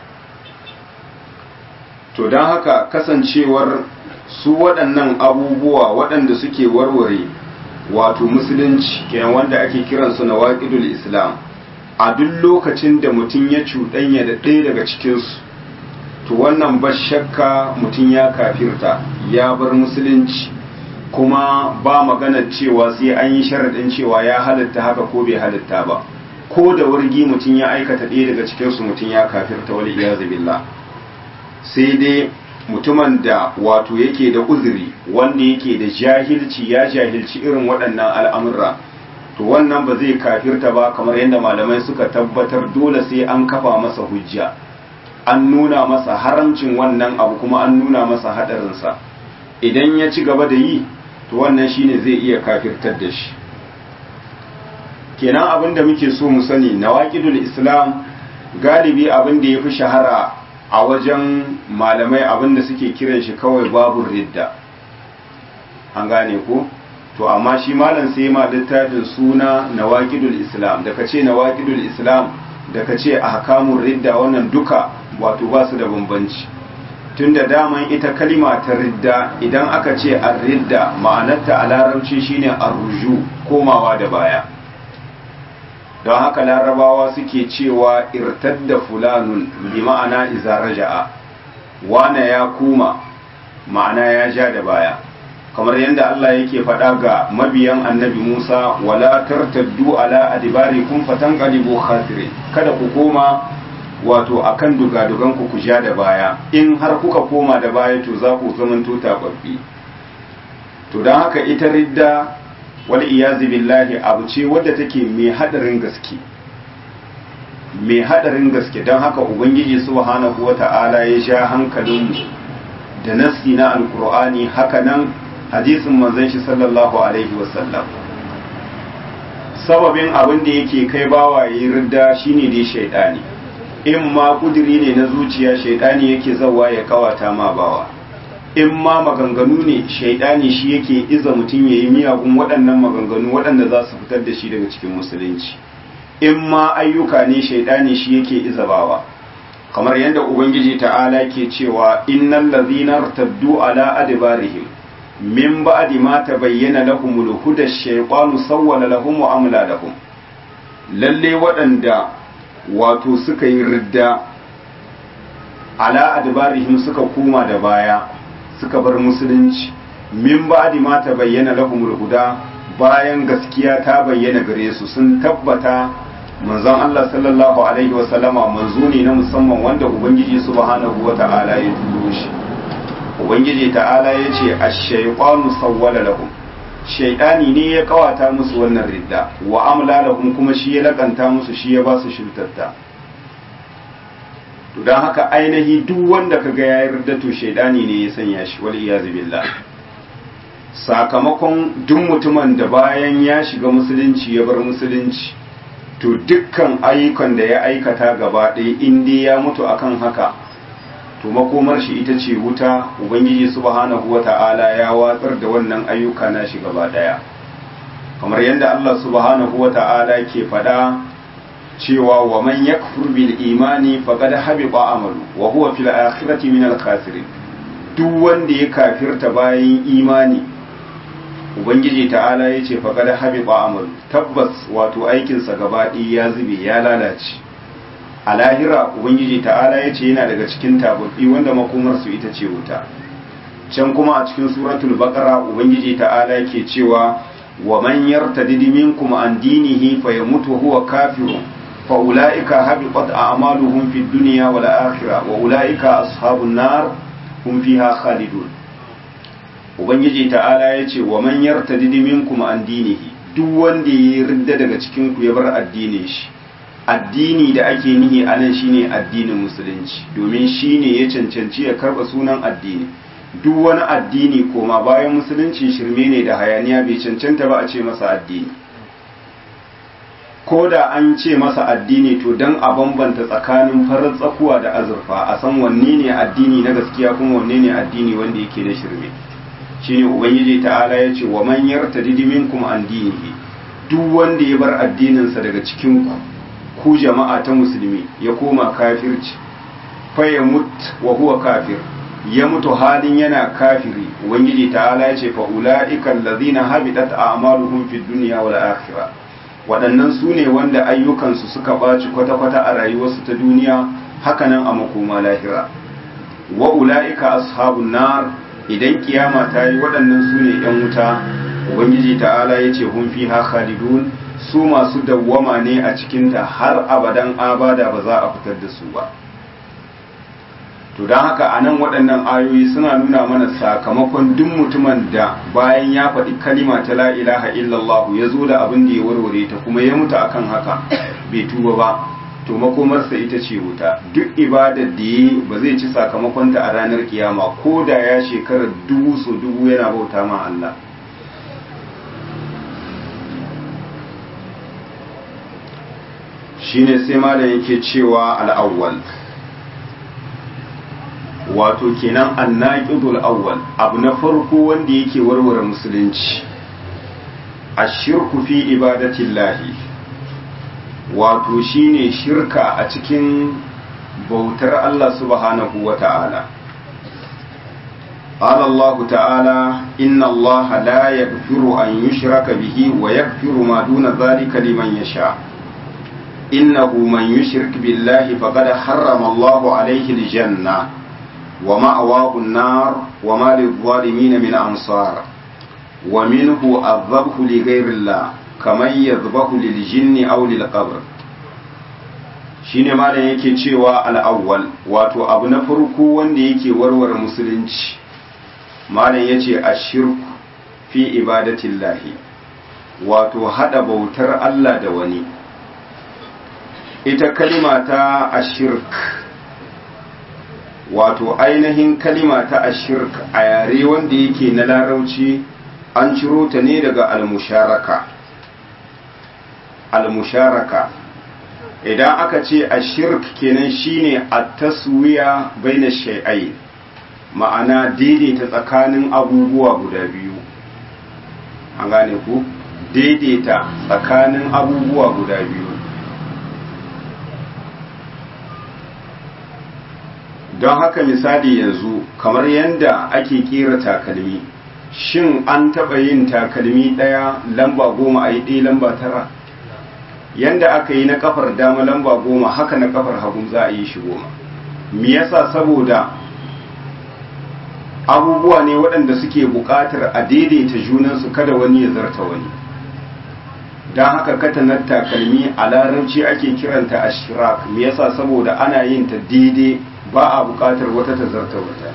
To don haka kasancewar su waɗannan abubuwa waɗanda suke warware wato musulunci kenan wanda ake kiransu na waƙidul islam, a duk lokacin da mutum ya cuɗanya da ɗaya daga cikinsu to wannan ba shakka mutum ya kafirta, ya bar musulunci, kuma ba maganar cewa sai an yi sharaɗin cewa ya halitta haka ko bai halitta ba. Ko da wargi mutum ya aikata ɗaya daga cikinsu mutum ya kafirta wal iyazu billah. Sai dai mutumin da wato yake da uzuri, wanda yake da jahilci, ya jahilci irin waɗannan al'amurra, to wannan ba zai kafirta ba, kamar yadda malamai suka tabbatar dole sai an kafa masa hujja, an nuna masa haramcin wannan abu kuma an nuna masa haɗarinsa. Idan ya ci gaba da yi to wannan shine zai iya kafirtar da shi. Kenan abin da muke so mu sani nawaqidul islam galibi abin da ya fi shahara a wajen malamai abin da suke kiran shi kawai babu ridda, an gane ko? To amma shi malam sai ma littafin suna nawaqidul islam, da kace nawaqidul islam da kace ahkamur ridda, wannan duka wato ba su da bambanci. Tunda daman ita kalima ta ridda idan aka ce ar-ridda ma'anarta a larabci shine ar-ruju, komawa da baya. Don haka larabawa suke cewa irtadda fulanun bi ma'ana iza raja'a, wana ya kuma ma'ana ya ja da baya, kamar yadda Allah yake faɗa ga mabiyan annabi Musa, wala tartaddu ala adibarikum fatanqalibu khasirin, kada ku koma wato akan dugadugan ku ja da baya, in har kuka koma da baya to za ku zamanto tababbi. To don haka ita ridda wal iyazi billahi abu ce wadda take mai hadarin gaske, mai hadarin gaske. Don haka ubangiji subhanahu wata'ala ya sha hankalin da nassi na alqur'ani, haka nan hadisin manzon shi sallallahu alaihi wasallam. Sababin abin da yake kai bawa yayin ridda shine dai shaydani, in ma kudiri ne na zuciya shaydani yake zawa ya kawata ma bawa, in ma maganganu ne shaidani shi yake iza mutum ya yi miyagun waɗannan maganganu waɗanda za su fitar da shi daga cikin musulunci, in ma ayyuka ne shaidani shi yake izabawa, kamar yadda ubangiji ta'ala ke cewa innal ladhina irtaddu ala adbarihim min ba'di ma tabayyana lahumul huda ash-shaytanu sawwala lahum wa amla lahum, lalle waɗanda wato suka yi ridda ala adbarihim suka koma da baya suka bar musulunci min ba'di ma tabayyana lahumul huda, bayan gaskiya ta bayyana gare su sun tabbata manzon Allah sallallahu alaihi wa sallama manzo ne na musamman wanda ubangiji subhanahu wata'ala ya turo shi. Ubangiji ta'ala ya ce ash-shaytanu sawwala lahum, shaytani ne ya kawata musu wannan ridda wa amla lahum, kuma shi ya lakanta musu, shi ya ba su shirtatta. to dan haka ainihi duk wanda kaga ya yarda to shaytani ne ya sanya shi, wal iyazu billah. Sakamakon duk mutumin da bayan ya shiga musulunci ya bar musulunci, to dukkan ayyukan da ya aikata gaba ɗaya in dai ya mutu akan haka, to makomar shi ita ce wuta. Ubangiji subhanahu wata'ala ya watsar da wannan ayyuka na shi gaba ɗaya, kamar yadda Allah subhanahu wata'ala ke faɗa cewa wa man yakfur bil imani faqad habita amalu wa huwa fil akhirati minal khasirin. Duk wanda ya kafirta bayan imani, ubangiji ta'ala ya ce faƙada habiba amalu, tabbas wato aikinsa gabaɗi ya zube ya lalace. A lahira ubangiji ta'ala ya ce yana daga cikin tababbi wanda makomarsu ita ce wuta. Can kuma a cikin suratul baqara ubangiji ta'ala ke cewa wa man yartadid minkum an dinihi fayamutu huwa kafirun fa ulaika habitat a'maluhum fid dunya wal akhirah wa ulaika ashabun nar hum fiha khalidun. Ubangiji ta'ala ya ce wa man yartadid minkum an dinihi, duk wanda ya ridda daga cikin ku ya bar addinin shi. Addini da ake nihi anan shine addinin musulunci, domin shine ya cancanci ya karba sunan addini. Duk wani addini koma bayan musulunci shirme ne da hayaniya, bai cancanta ba a ce masa addini. Ko da an ce masa addini to dan a bambanta tsakanin farar tsakuwa da azurfa, a san wanne ne addini na gaskiya kuma wanne ne addini wanda yake da shirme. Shine ubangiji ta'ala ya ce wa man yartadid minkum an dinihi, duk wanda ya bar addininsa daga cikin ku jama'a ta musulmi ya koma kafirci, fa ya mut wa huwa kafir, ya mutu halin yana kafiri, ubangiji ta'ala ya ce fa ulaika allazina habitat a'maluhum fid dunya wal akhirah, waɗannan su ne wanda ayyukansu suka ɓaci kwata-kwata a rayuwarsu ta duniya, hakanan a makoma lahira. Wa ulaika ashabun nar, idan kiyama ta yi waɗannan su ne ‘yan wuta, ubangiji ta'ala ya ce hun fi ha khalidun, su masu dawwama ne a cikinta har abadan abada, ba za a fitar da su ba. To don haka a nan waɗannan ayoyi suna nuna mana sakamakon duk mutumin da bayan ya faɗi kalima ta la ilaha illallah ya zo da abin da ya warware ta kuma ya mutu akan haka bai tuba ba, to makomarsa ita ce wuta. Duk ibadar da yi ba zai ci sakamakonta a ranar kiyama, ko da ya shekarar 1000 yana bauta ma Allah. Shine sai malam yake cewa al'awwal, wato kenan annaqidul awwal, abu na farko wanda yake warware musulunci, ashirku fi ibadatillahi, wato shine shirka a cikin bautar Allah subhanahu wa ta'ala. قال الله تعالى إن الله لا يغفر أن يشرك به ويغفر ما دون ذلك لمن يشاء إنه من يشرك بالله فقد حرم الله عليه الجنة ومأواه النار وما للظالمين من أنصار ومنه الذبح لغير الله كمن يذبح للجن أو للقبر. shine malam yake cewa al'awwal, wato abu na farko wanda yake warware musulunci, malam yace ashirku fi ibadatillahi, wato hada bautar Allah da wani. Ita kalima ta ashirk, wato ainihin kalima ta ashirk a yare wanda yake na larauci an ciro ta ne daga al-musharaka. Al-musharaka idan aka ce ashirk kenan shine at-taswiya baina shay'ain, ma'ana daidaita tsakanin abubuwa guda biyu, an gane ku, daidaita tsakanin abubuwa guda biyu. Don haka misali yanzu kamar yadda ake kera takalmi, shin an taɓa yin takalmi ɗaya lamba 10 a yi ɗaya lamba 9? Yanda aka yi na kafar dama lamba 10 haka na kafar hagu za a yi shi 10. Me yasa? Saboda abubuwa ne waɗanda suke buƙatar a daidaita junansu, kada wani ya zarta wani. Don haka katanar takalmi a larabci ake kiranta ashrak. Me yasa? Saboda ana yin ta daidai, ba a buƙatar wata ta zarta wata.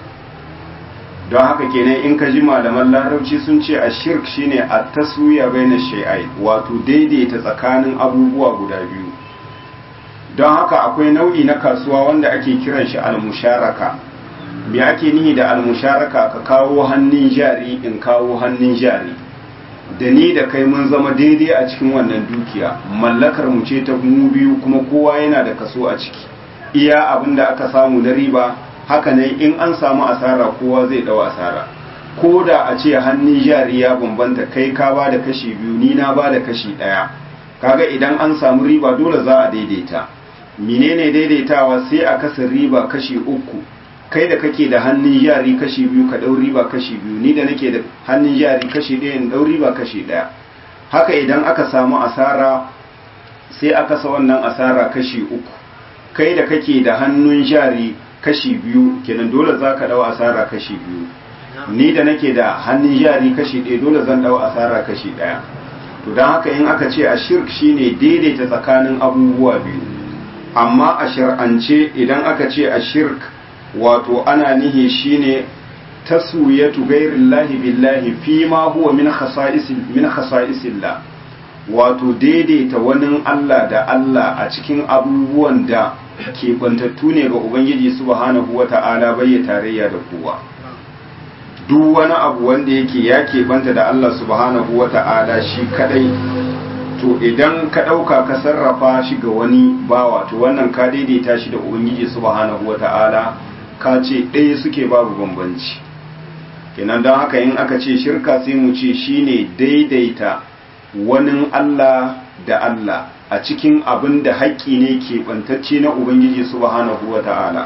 Don haka kenan in ka ji malaman larabci sun ce ashirk shine at-taswiya baina shay'ain, wato daidaita tsakanin abubuwa guda biyu. Don haka akwai nau'i na kasuwa wanda ake kiran shi al-musharaka. Me ake nihi da al-musharaka? Ka kawo hannun jari in kawo hannun jari, da ni da kai mun zama daidai a cikin wannan dukiya, mallakar mu ce ta mu biyu, kuma kowa yana da kaso a ciki. Iya abin da aka samu na riba, haka ne in an samu asara kowa zai dau asara. Ko da a ce hannun jari ya bambanta, kai ka ba da kashi 2 ni na ba da kashi 1, kaga idan an samu riba dole za a daidaita. Menene daidaitawa? Sai a kasa riba kashi 3, kai da kake da hannun jari kashi 2 ka dau riba kashi 2, ni da nake da hannun jari kashi 1 in dau riba kashi 1. Haka idan aka samu asara sai a kasa wannan asara kashi 3, kai da kake da hannun jari kashi 2 kenan dole za ka dau asara kashi 2, ni da nake da hannun jari kashi 1 dole zan dau asara kashi 1. To don haka in aka ce ashirk shine daidaita tsakanin abubuwa biyu. Amma a shar'ance idan aka ce ashirk, wato ana nihi shine taswiyatu ghairillahi billahi fi ma huwa min khasa'isillah, wato daidaita wani Allah da Allah a cikin abubuwan da ke bantattu ne ga Ubangiji subhanahu wata'ala, bai tarayya da kowa. Duk wani abu wanda yake ya keɓanta da Allah subhanahu wata'ala shi kadai, to idan ka ɗauka ka sarrafa shi ga wani bawa, to wannan ka daidaita shi da Ubangiji subhanahu wata'ala, ka ce ɗaya suke babu bambanci. Kenan don haka in aka ce shirka sai mu ce shine daidaita wani Allah da Allah a cikin abin da haƙƙi ne ke ɓantacce na Ubangiji subhanahu wa ta'ala.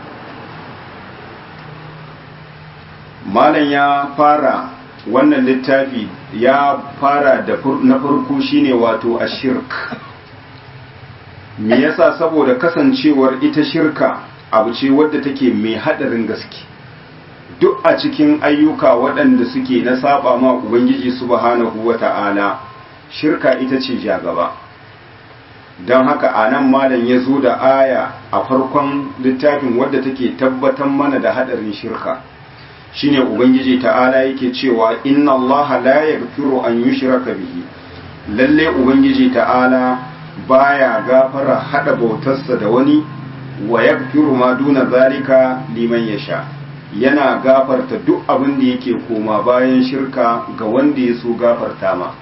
Malam ya fara wannan littafi, ya fara da na farko shine wato ashirk. Me yasa? Saboda kasancewar ita shirka abu ce wadda take mai haɗarin gaske. Duk a cikin ayyuka waɗanda suke na saba ma Ubangiji subhanahu wa ta'ala, shirka ita ce jagaba. Don haka a nan malam ya zo da aya a farkon littafin wadda take tabbatar mana da haɗarin shirka. Shine Ubangiji ta'ala yake cewa inna Allah la yaghfiru an yushraka bihi, lalle Ubangiji ta'ala baya gafara hada bautarsa da wani, wa yaghfiru ma duna zalika liman yasha, yana gafarta duk abin da yake koma bayan shirka ga wanda ya so gafarta ma.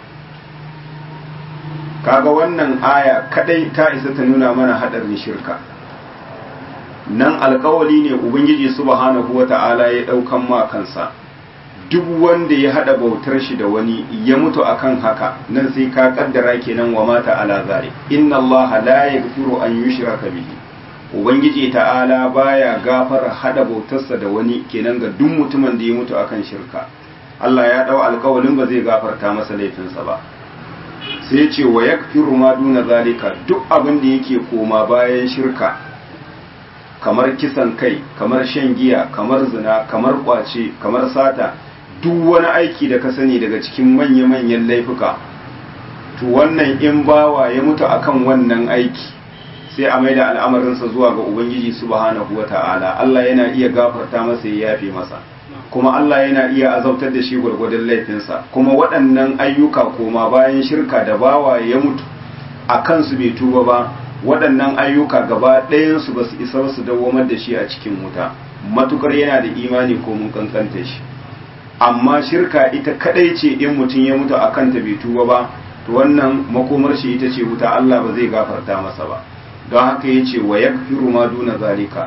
Kaga wannan aya kadai ta isa ta nuna mana hadarin shirka. Nan alkawali ne Ubangiji subhanahu wata'ala ya daukan ma kansa, duk wanda ya hada bautar shi da wani ya mutu akan haka, nan sai ka kaddara kenan wa mata ala zalik. Inna Allah la yaghfiru an yushraka bihi, Ubangiji ta'ala baya gafara hada bautarsa da wani, kenan ga duk mutumin da ya mutu akan shirka. Allah ya dau alkawalin ba zai gafarta masa laifinsa ba. Sai ce wa yakfiru ma duna zalika, duk abin da yake koma bayan shirka, kamar kisan kai, kamar shan giya, kamar zina, kamar kwace, kamar sata, duk wani aiki da ka sani daga cikin manya-manyan laifuka, to wannan in bawa ya mutu akan wannan aiki, sai a maida al'amarinsa zuwa ga Ubangiji subhanahu wata'ala. Allah yana iya gafarta masa, ya yafe masa, kuma Allah yana iya azabtar da shi gwargwadon laifinsa. Kuma waɗannan ayyuka koma bayan shirka da bawa ya mutu a kansu bai tuba ba, waɗannan ayyuka gaba ɗayansu ba su isa su dawwamar da shi a cikin wuta, matukar yana da imani ko mun kankanta shi. Amma shirka ita kadai ce in mutum ya mutu a kanta bai tuba ba, to wannan makomar shi ita ce wuta, Allah ba zai gafarta masa ba. Don haka ya ce wa yaghfiru ma duna zalika,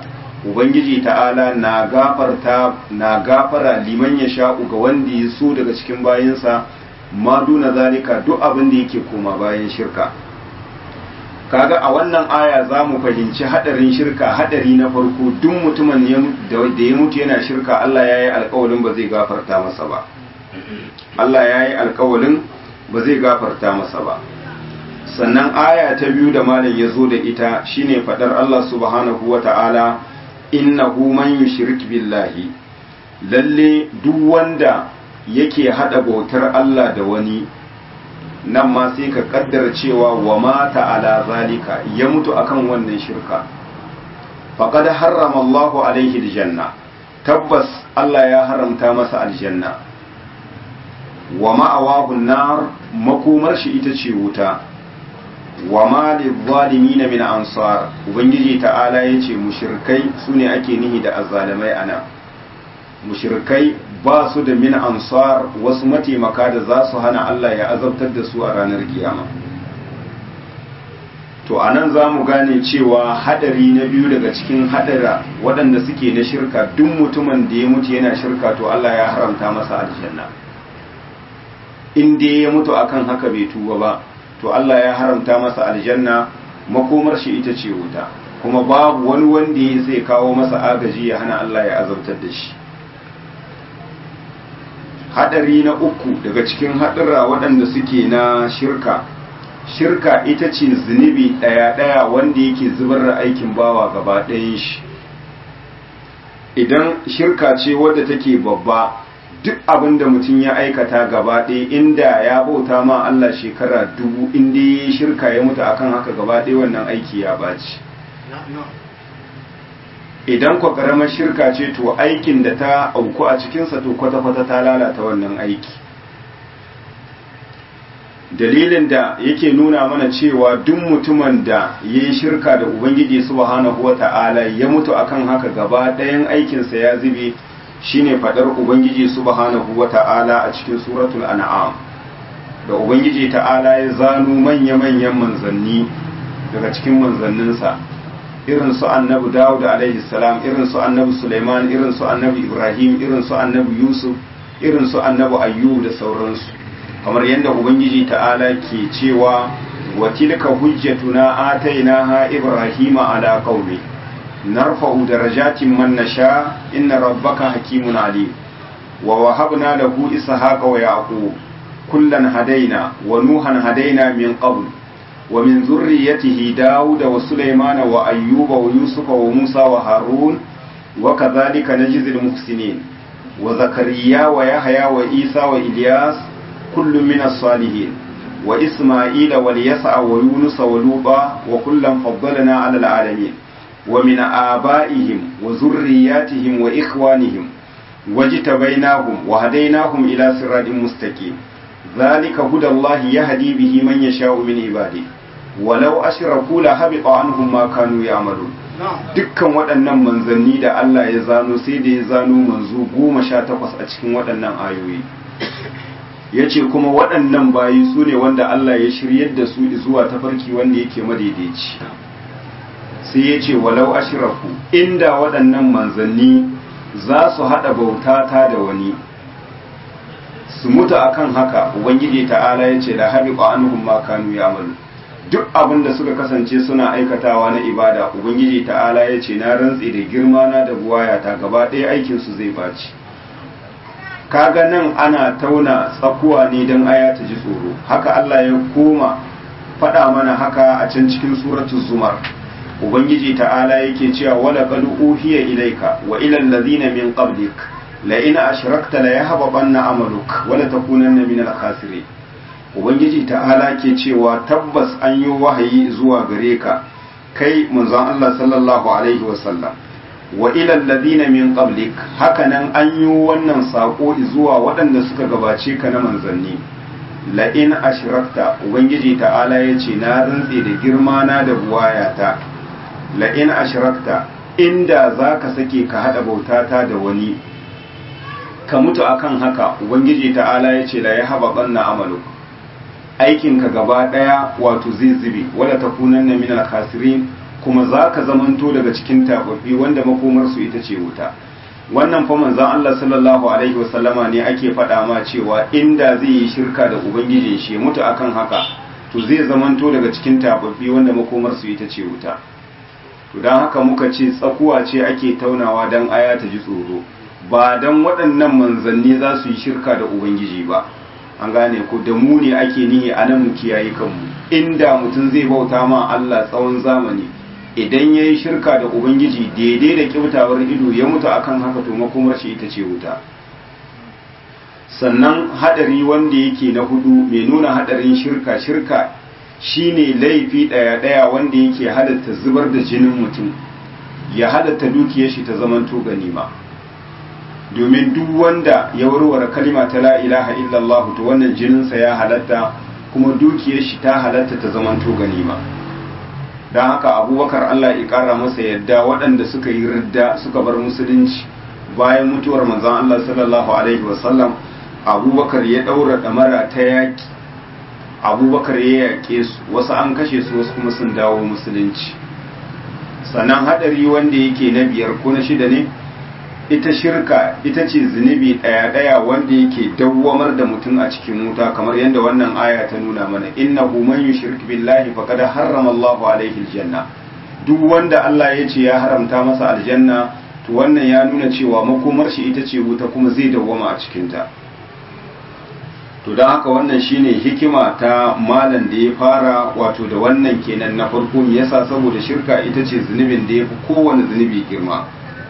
ubangiji ta'ala na gafara liman ya sha'u ga wanda ya so daga cikin bayinsa ma duna zalika duk abin da yake koma bayan shirka. Kaga a wannan aya za mu fahimci hadarin shirka. Hadari na farko, duk mutumin da ya mutu yana shirka Allah ya yi alkawalin ba zai gafarta masa ba. Allah ya yi alkawalin ba zai gafarta masa ba. Sannan aya ta biyu da malam ya zo da ita shine fadar Allah subhanahu wa ta'ala, innahu man yushrik billahi, lalle duk wanda yake hada bautar Allah da wani, nan ma sai ka kaddara cewa wa mata ala zalika, ya mutu akan wannan shirka, faqad harrama Allahu alaihi aljanna, tabbas Allah ya haramta masa aljanna, wa ma'awahu an-nar, makomar shi ita ce wuta, wa ma lizalimin min ansar. Ubangiji ta'ala yace mushrikai sune ake nihi da azzalimai ana. Mushrikai ba su da min ansar, wasu mataimaka da za su hana Allah ya azabtar da su a ranar kiyama. To anan za mu gane cewa hadari na biyu daga cikin hadara waɗanda suke na shirka, duk mutumin da ya mutu yana shirka to Allah ya haramta masa aljanna. In dai ya mutu akan haka bai tuba ba, to Allah ya haramta masa aljanna, makomar shi ita ce wuta, kuma babu wani wanda ya zai kawo masa agaji ya hana Allah ya azabtar da shi. Hadari na uku daga cikin hadura waɗanda suke na shirka, shirka ita ce zunubi ɗaya-ɗaya wanda yake zubar da aikin bawa gaba ɗayan shi. Idan shirka ce wadda take babba, duk abin da mutum ya aikata gaba ɗaya, inda ya bauta ma Allah shekara 1000, inda ya shirka ya mutu akan haka gaba ɗaya, wannan aiki ya baci. Idan kwa ƙaramar shirka ce, to aikin da ta auku a cikinsa to kwata-kwata ta lalata wannan aiki. Dalilin da yake nuna mana cewa duk mutumin da ya yi shirka da Ubangiji subhanahu wa ta'ala ya mutu akan haka gaba ɗayan aikinsa ya zube, shine fadar Ubangiji subhanahu wa ta'ala a cikin suratul an'am, da Ubangiji ta'ala ya zano manya-manyan manzanni daga cikin manzanninsa, irin su annabi Dawud alaihi salam, irin su annabi Sulaiman, irin su annabi Ibrahim, irin su annabi Yusuf, irin su annabi Ayyub da sauransu, kamar yadda Ubangiji ta'ala ke cewa wa tilka hujjatuna atainaha Ibrahima ala qaumi narfa'u darajatin man nasha inna rabbaka hakimun alim wa wahabna lahu ishaqa wa yaqub kullan hadaina wa nuhan hadaina min qabl wa min zurriyyatihi daud wa sulaymana wa ayyuba wa yusufa wa musa wa harun wa kadhalika najzil muhsinin wa zakariya wa yahya wa isa wa ilyas kullu min as-salihin wa isma'ila wa yas'a wa yunus wa luba wa kullan faddalna 'ala al-'alamin ومن آبائهم وذرياتهم وإخوانهم واجتبيناهم وهديناهم إلى صراط مستقيم ذلك هدى الله يهدي به من يشاء من عباده ولو أشركوا لحبط عنهم ما كانوا يعملون. dukkan waɗannan manzanni da Allah ya zano sai da ya zano manzo 18 a cikin waɗannan ayoyi, yace kuma waɗannan bayi su ne wanda Allah ya shiryar da su zuwa tafarki wanda yake madaidaici. Sai ya ce walau ashiraku, inda waɗannan manzanni za su haɗa bautata da wani su mutu akan haka, Ubangiji ta'ala ya ce da habiqa anhum ma kanu ya'malu, duk abin da suka kasance suna aikatawa na ibada, Ubangiji ta'ala ya ce na rantsi da girma na da buwayata gaba ɗaya aikin su zai baci. Kaga nan ana tauna tsakuwa ne don aya ta ji tsoro, haka Allah ya koma faɗa mana haka a can cikin suratul zumar. Ubangiji ta'ala yake cewa wala qad uhiya ilayka wa ila allazina min qablik la in ashrakta la yahbabanna amaluk wa la takunanna min al-khasirin. Ubangiji ta'ala ke cewa tabbas an yi wahayi zuwa gare ka kai manzon Allah sallallahu alaihi wa sallam, wa ila allazina min qablik, hakanan an yi wannan sako zuwa waɗanda suka gabace ka na manzanni. la in ashrakta, Ubangiji ta'ala yace na rantse da girma na da buwayata, la'in ashrakta, inda za ka sake ka haɗa bautata da wani ka mutu akan haka, Ubangiji ta'ala ya ce la ya haɓa ɓanna amalu, aikinka gaba ɗaya wato zai zube, wala ta kunan na minal khasirin, kuma za ka zamanto daga cikin tababbi wanda makomarsu ita ce wuta. Wannan fa manzon Allah sallallahu alaihi wasallama ne ake faɗa ma cewa inda zai yi shirka da ubangijin shi mutu akan haka to zai zamanto daga cikin tababbi wanda makomarsu ita ce wuta. To dan haka muka ce tsakuwa ce ake taunawa dan aya ta ji tsoro, ba dan waɗannan manzanni za su yi shirka da ubangiji ba. An gane ko da mu ne ake nihi anan mu kiyaye kanmu. Inda mutum zai bauta ma Allah tsawon zamani, idan ya yi shirka da ubangiji daidai da kyautawar ido ya mutu akan haka to makomar shi ita ce wuta. Sannan hadari wanda yake na hudu mai nuna hadarin shirka shine laifi daya wanda yake halatta zubar da jinin mutum, ya halatta dukiyar shi ta zamanto ganima. Domin duk wanda ya warware kalima ta la ilaha illallah to wannan jininsa ya halatta kuma dukiyar shi ta halatta ta zamanto ganima. don haka abubakar Allah ya kara masa yadda waɗanda suka yi ridda suka bar musulunci bayan mutuwar manzon Allah sallallahu alaihi wasallam, abubakar ya ɗaura ɗamara ta yaƙi, abubakar ya yaƙe su, wasu an kashe su wasu kuma sun dawo musulunci. Sannan haɗari wanda yake na biyar ko na shida ne, ita shirka ita ce zunubi ɗaya wanda yake dawwamar da mutum a cikin wuta, kamar yadda wannan aya ta nuna mana, innahu man yushrik billahi faqad harrama Allahu alaihi aljanna. Duk wanda Allah ya ce ya haramta masa aljanna, to wannan ya nuna cewa makomar shi ita ce wuta kuma zai dawwama a cikin ta. To don haka wannan shine hikima ta malam da ya fara wato da wannan kenan na farko, me yasa? Saboda shirka ita ce zunubin da yafi kowane zunubi girma.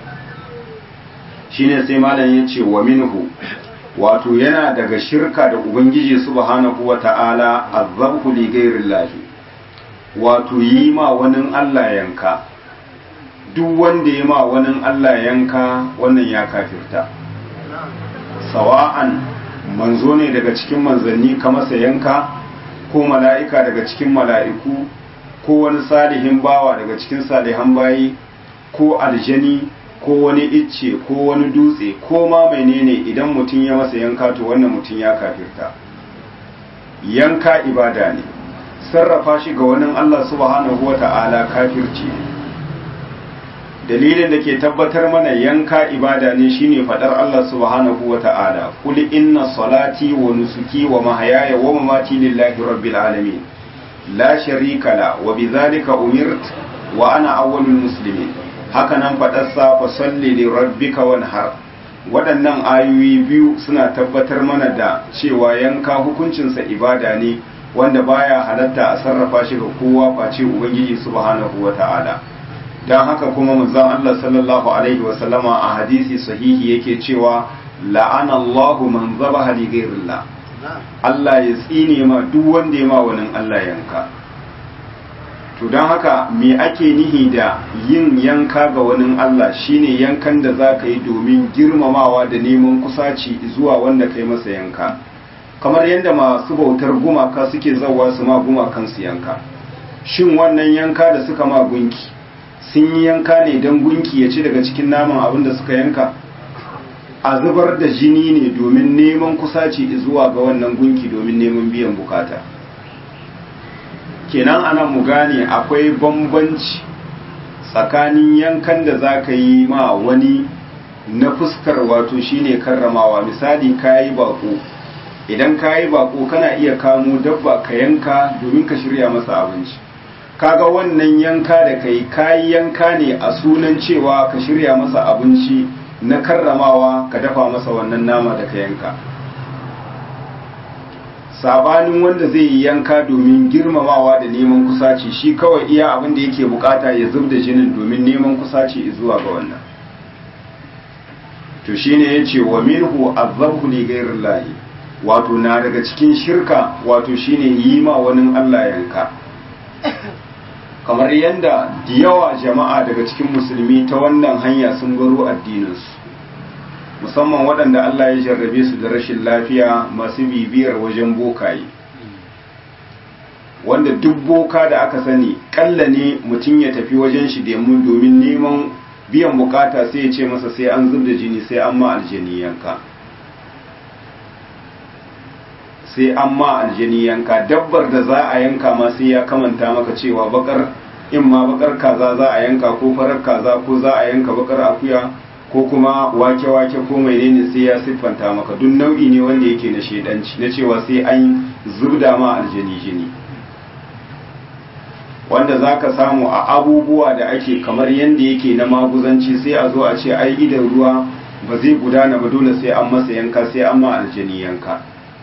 Shine sai malam ya ce wa minhu, wato yana daga shirka da ubangiji subhanahu wata'ala azzabhu li ghairillahi, wato yi ma wani Allah yanka. Duk wanda ya ma wani Allah yanka wannan ya kafirta, sawa'an manzo ne daga cikin manzanni ka masa yanka, ko mala'ika daga cikin mala'iku, ko wani salihin bawa daga cikin salihan bayi, ko aljani, ko wani icce, ko wani dutse, ko ma menene, idan mutum ya masa yanka to wannan mutum ya kafirta. Yanka ibada ne, sarrafa shi ga wani Allah subhanahu wata'ala kafirci ne. Dalilin da ke tabbatar mana yanka ibada ne shine fadar Allah subhanahu wata'ala, qul inna salati wa nusuki wa mahyaya wa mamati lillahi rabbil alamin la sharika la wa bidhalika umirtu wa ana awwalul muslimin. Haka nan faɗarsa fa salli li rabbika wanhar. Waɗannan ayoyi biyu suna tabbatar mana da cewa yanka hukuncinsa ibada ne wanda baya halatta a sarrafa shi ga kowa face ubangiji subhanahu wata'ala. Dan haka kuma manzon Allah sallallahu alaihi wasallama a hadisi sahihi yake cewa la'ana Allahu man zabaha li ghairillah. Allah ya tsine ma duk wanda ya ma wani Allah yanka. To don haka me ake nihi da yin yanka ga wani Allah? Shine yankan da za ka yi domin girmamawa da neman kusaci zuwa wanda ka yi masa yanka, kamar yadda masu bautar gumaka suke zauwa su ma gumakansu yanka. Shin wannan yanka da suka ma gunki sun yi yanka ne don gunki ya ci daga cikin naman abin da suka yanka? A zubar da jini ne domin neman kusaci zuwa ga wannan gunki domin neman biyan bukata. Kenan ana mu gane akwai bambanci tsakanin yankan da za ka yi ma wani na fuskar wato shine karramawa. Misali kayi bako, idan kayi bako kana iya kamo dabba ka yanka domin ka shirya masa abinci. Kaga wannan yanka da kai kayi yanka ne a sunan cewa ka shirya masa abinci na karramawa, ka dafa masa wannan nama da ka yanka. Sabanin wanda zai yi yanka domin girmamawa da neman kusaci, shi kawai iya abin da yake bukata ya zub da jinin domin neman kusaci zuwa ga wannan. To shine yace wa minhu azabhu li ghairillahi, wato na daga cikin shirka wato shine yi ma wani Allah yanka. Kamar yanda da yawa jama'a daga cikin musulmi ta wannan hanya sun baro addininsu, musamman waɗanda Allah ya jarrabe su da rashin lafiya, masu bibiyar wajen bokaye, wanda duk boka da aka sani ƙalla ne mutum ya tafi wajen shi domin neman biyan bukata, sai ya ce masa sai an zub da jini, sai an ma aljani yanka, sai an ma aljani yanka. Dabbar da za a yanka ma sai ya kamanta maka cewa bakar in ma bakar kaza za a yanka ko farar kaza ko za a yanka bakar akuya ko kuma wake-wake ko menene sai ya siffanta maka duk nau'i ne wanda yake na shedanci na cewa sai an zubda ma aljani jini wanda za ka samu a abubuwa da ake kamar yadda yake na maguzanci sai a zo a ce ai idan ruwa ba zai gudana ba dole sai an masa yanka sai an ma aljani yanka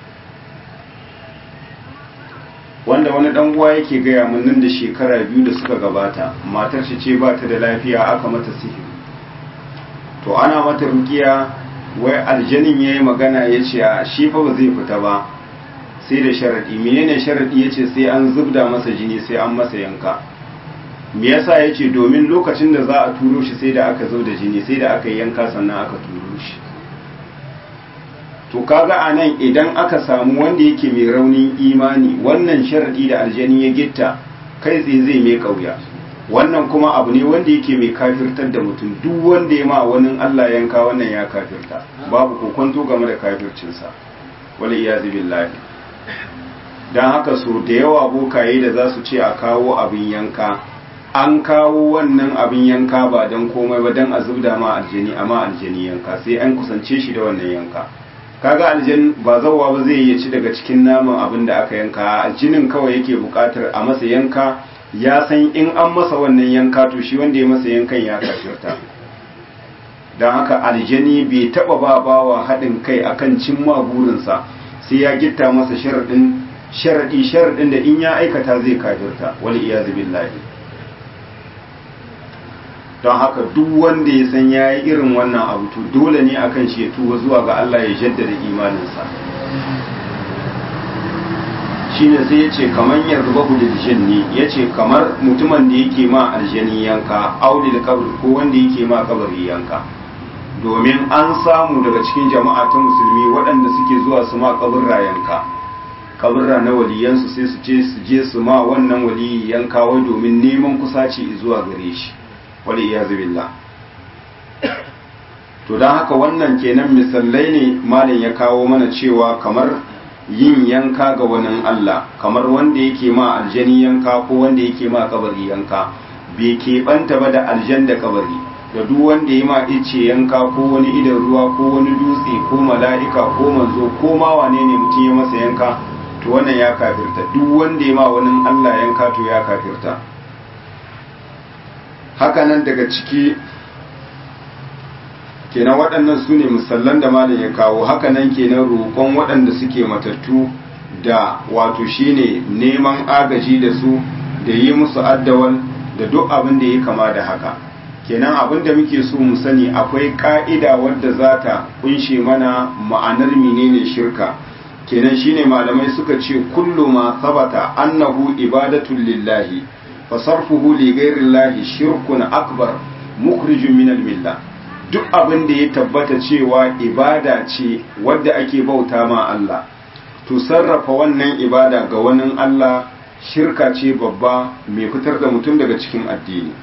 wanda wani dan uwa yake gaya mun nan da shekara 2 da suka gabata matar shi ce ba ta da lafiya aka mata sihiri to ana mata rukiya wai aljanin yayi magana yace a shi fa ba zai fita ba sai da sharadi menene sharadi yace sai an zubda masa jini sai an masa yanka me yasa yace domin lokacin da za a turo shi sai da aka zo da jini sai da aka yanka sannan aka turo shi to kaga anan idan aka samu wanda yake mai raunin imani wannan sharadi da aljani ya gitta kai tsaye zai mai kauya wannan kuma abu ne wanda yake mai kafirtar da mutum duk wanda ya ma wani Allah yanka wannan ya kafirta babu kokonto game da kafircinsa wala iyazu billahi dan haka so da yawa bokaye da za su ce a kawo abin yanka an kawo wannan abin yanka ba dan komai ba dan a zubda ma aljani amma aljani yanka sai an kusance shi da wannan yanka kaga aljan ba zawwa ba zai iya ci daga cikin naman abin da aka yanka aljinin kawai yake bukatar a masa yanka ya san in an masa wannan yanka to shi wanda ya masa yankan ya kafirta don haka aljani bai taba bawa haɗin kai akan cimma burinsa sai ya gitta masa sharaɗin da in ya aikata zai kafirta wal iyazu billahi don haka duk wanda ya san ya yi irin wannan abu to dole ne akan shi ya tuba zuwa ga Allah ya jaddada imaninsa shine sai ya ce kamar yarbahu lil jinni ya ce kamar mutumin da yake ma aljani yanka aulil qabr ko wanda yake ma kabari yanka domin an samu daga cikin jama'a ta musulmi waɗanda suke zuwa su ma kaburra yanka kaburra na waliyansu sai su je su ma wannan waliyi yanka wai domin neman kusaci zuwa gare shi wali iyazu billah to dan haka wannan kenan misalai ne malin ya kawo mana cewa kamar yin yanka ga wani Allah kamar wanda yake ma aljani yanka ko wanda yake ma kabari yanka bai keɓanta ba da aljan da kabari da duk wanda ya ma ice yanka ko wani idan ruwa ko wani dutse ko mala'ika ko manzo ko ma wane ne mutum ya masa yanka to wannan ya kafirta duk wanda ya ma wani Allah yanka to ya kafirta hakanan daga ciki kenan waɗannan su ne musallan da malam ya kawo hakanan kenan roƙon waɗanda suke matattu da wato shine neman agaji da su da yi musu addawal da duk abin da ya kama da haka kenan abin da muke so mu sani akwai ƙa'ida wadda za ta kunshe mana ma'anar menene shirka kenan shine malamai suka ce kullu ma sabata annahu ibadatul lillahi fasarfuhu li ghairillahi shirkun akbar mukhrijun min al-millah duk abin da ya tabbata cewa ibada ce wadda ake bauta ma Allah to sarrafa wannan ibada ga wani Allah shirka ce babba mai fitar da mutum daga cikin addini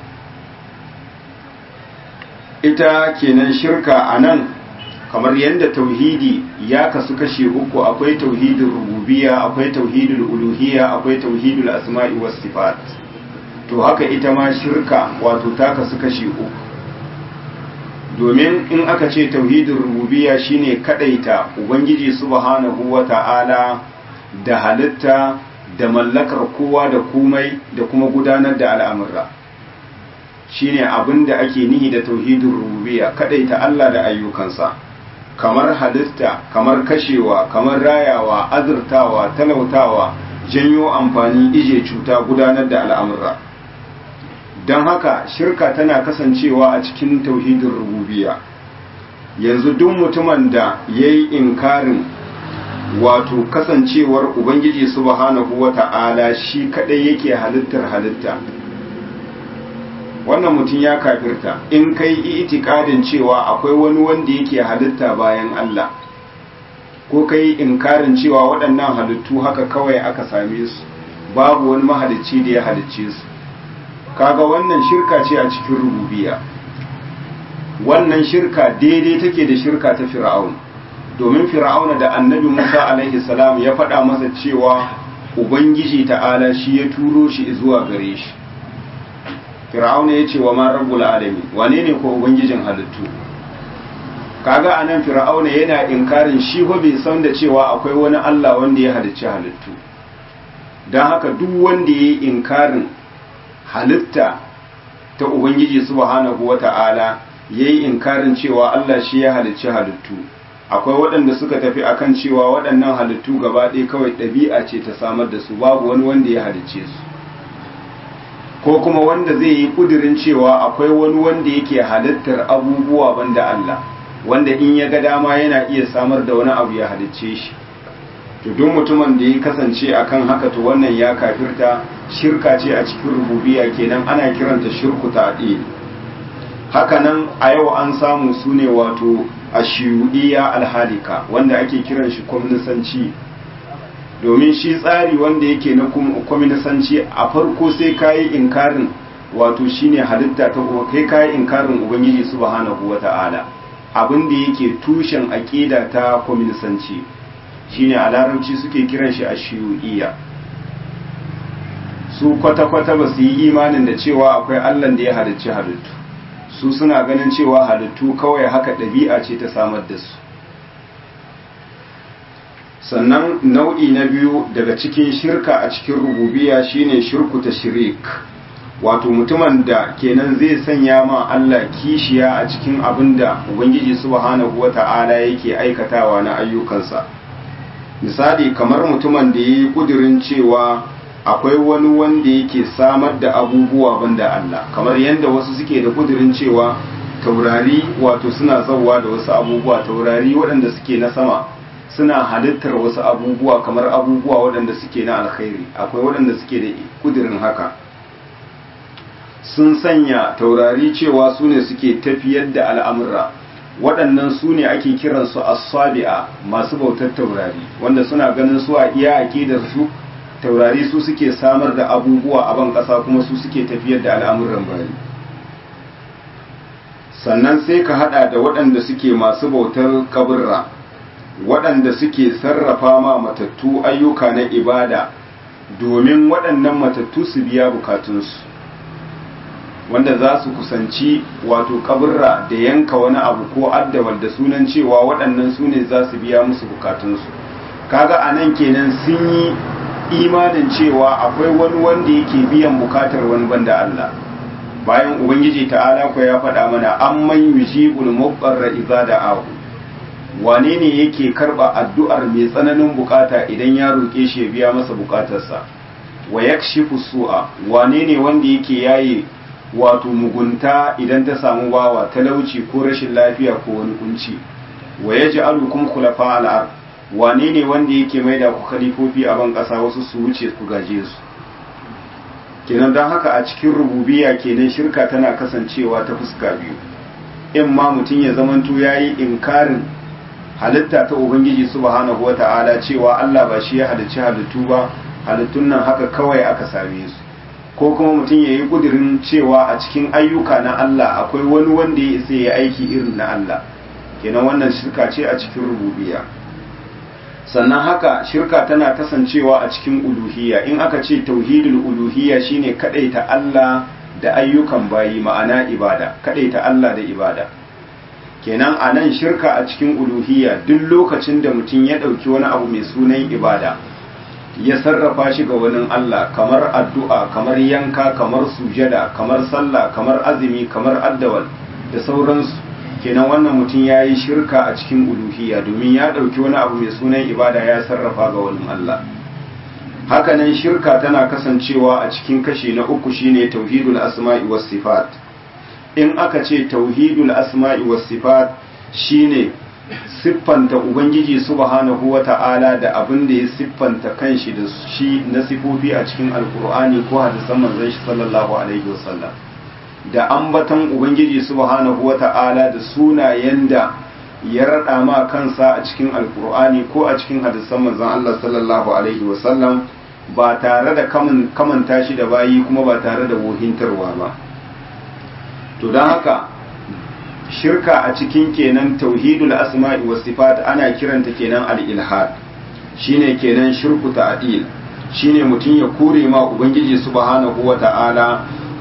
ita kenan shirka anan kamar yadda tauhidi ya kasu kashe uku akwai tauhidul rububiyya akwai tauhidul uluhiyya akwai tauhidul asma'i was sifat to haka ita ma shirka wato ta kasu kashe uku domin in aka ce tauhidul rububiyya shine kadaita ubangiji subhanahu wata'ala da halitta da mallakar kowa da komai da kuma gudanar da al'amura shine abinda ake nihi da tauhidul rububiyya kadaita Allah da ayyukansa kamar halitta kamar kashewa kamar rayawa azurtawa talautawa janyo amfani ije cuta gudanar da al'amura don haka shirka tana kasancewa a cikin tauhidin rububiyya yanzu duk mutumin da ya yi inkarin wato kasancewar ubangiji subhanahu wata'ala shi kadai yake halittar halitta wannan mutum ya kafirta in kai itikadin cewa akwai wani wanda yake halitta bayan Allah ko kai inkarin cewa waɗannan halittu haka kawai aka same su babu wani mahalicci da ya halicce su kaga wannan shirka ce a cikin rububiyya wannan shirka daidai take da shirka ta fir'aun domin fir'auna da annabi Musa alaihi salam ya faɗa masa cewa ubangiji ta'ala shi ya turo shi zuwa gare shi fir'auna ya ce wa ma rabbul alamin, wane ne ko ubangijin halittu? Kaga anan fir'auna yana inkarin shi ko bai san da cewa akwai wani Allah wanda ya halicci halittu. Don haka duk wanda ya yi inkarin halitta ta ubangiji subhanahu wata'ala, ya yi inkarin cewa Allah shi ya halicci halittu, akwai waɗanda suka tafi akan cewa waɗannan halittu gaba ɗaya kawai ɗabi'a ce ta samar da su, babu wani wanda ya halicce su. Ko kuma wanda zai yi ƙudurin cewa akwai wani wanda yake halittar abubuwa banda Allah, wanda in ya ga dama yana iya samar da wani abu ya halicce shi. To duk mutumin da ya kasance akan haka, to wannan ya kafirta, shirka ce a cikin rububiyya, kenan ana kiranta shirku ta'dil. Haka nan a yau an samu su ne wato ashiyu'iyya alhalika, wanda ake kiran shi kwaminisanci. Domin shi tsari wanda yake na kwaminisanci, a farko sai kayi inkarin wato shine halitta ta kai kayi inkarin ubangiji subhanahu wata'ala, abin da yake tushen aqida ta kwaminisanci shine a larabci suke kiran shi ashiyu'iyya. Su kwata-kwata ba su yi imanin da cewa akwai Allah da ya halicci halittu, su suna ganin cewa halittu kawai haka ɗabi'a ce ta samar da su. Sannan nau'i na biyu daga cikin shirka a cikin rububiyya shine shirku ta shirik, wato mutumin da kenan zai sanya ma Allah kishiya a cikin abin da ubangiji subhanahu wata'ala yake aikatawa na ayyukansa. Misali kamar mutumin da ya yi ƙudurin cewa akwai wani wanda yake samar da abubuwa banda Allah, kamar yadda wasu suke da ƙudurin cewa taurari wato suna zauwa da wasu abubuwa, taurari waɗanda suke na sama suna halittar wasu abubuwa kamar abubuwa waɗanda suke na alkhairi. Akwai waɗanda suke da ƙudurin haka, sun sanya taurari cewa su ne suke tafiyar da al'amura. Waɗannan su ne ake kiransu as-sabi'a, masu bautar taurari, wanda suna ganin su a iya aqidar su taurari su suke samar da abubuwa a ban ƙasa, kuma su suke tafiyar da al'amuran bayi. Sannan sai ka hada da waɗanda suke masu bautar kaburra, waɗanda suke sarrafa ma matattu ayyuka na ibada domin waɗannan matattu su biya bukatunsu, wanda za su kusanci wato kaburra da yanka wani abu ko addawal da sunan cewa waɗannan su ne za su biya musu bukatunsu. Kaga a nan kenan sun yi imanin cewa akwai wani wanda yake biyan bukatar wani banda Allah, bayan ubangiji ta'ala ko ya faɗa mana amman yujibul muqarra idza da'ahu, wane ne yake karba addu'ar mai tsananin bukata idan ya roke shi ya biya masa bukatarsa, wa yakshifu su'a, wane ne wanda yake yaye wato mugunta idan ta samu bawa, talauci ko rashin lafiya ko wani kunci, wa yaj'alukum khulafa al-ard, wane ne wanda yake maida ku khalifofi a ban kasa, wasu su wuce ku gaje su. Kenan dan haka a cikin rububiyya kenan shirka tana kasancewa ta fuska biyu, in ma mutum ya zamanto yayi inkarin halitta ta ubangiji subhanahu wata'ala, cewa Allah ba shi ya halicci halittu ba, halittun nan haka kawai aka same su, ko kuma mutum ya yi ƙudurin cewa a cikin ayyuka na Allah akwai wani wanda ya isa ya aiki irin na Allah, kenan wannan shirka ce a cikin rububiyya. Sannan haka shirka tana kasancewa a cikin uluhiyya. In aka ce tauhidul uluhiyya shine kadaita Allah da ayyukan bayi, ma'ana ibada, kadaita Allah da ibada. Kenan a nan shirka a cikin uluhiyya, duk lokacin da mutum ya ɗauki wani abu mai sunan ibada ya sarrafa shi ga wani Allah, kamar addu'a, kamar yanka, kamar sujada, kamar sallah, kamar azumi, kamar addawal da sauransu, kenan wannan mutum ya yi shirka a cikin uluhiyya, domin ya ɗauki wani abu mai sunan ibada ya sarrafa ga wani Allah. Hakanan shirka tana kasancewa a cikin kashi na uku shine tauhidul asma'i was sifat. In aka ce tauhidul asma'i was sifat shine siffanta ubangiji subhanahu wata'ala da abin da ya siffanta kanshi da shi na sifofi a cikin alkur'ani ko hadisan manzon shi sallallahu alaihi wasallam, da ambatan ubangiji subhanahu wata'ala da sunayen da ya rada ma kansa a cikin alkur'ani ko a cikin hadisan manzon Allah sallallahu alaihi wasallam, ba tare da kamanta shi da bayi kuma ba tare da wohintarwa ba. To don haka shirka a cikin kenan tauhidul asma'i was sifat ana kiranta kenan al-ilhad, shine kenan shirku ta'dil, shine mutum ya kore ma ubangiji subhanahu wata'ala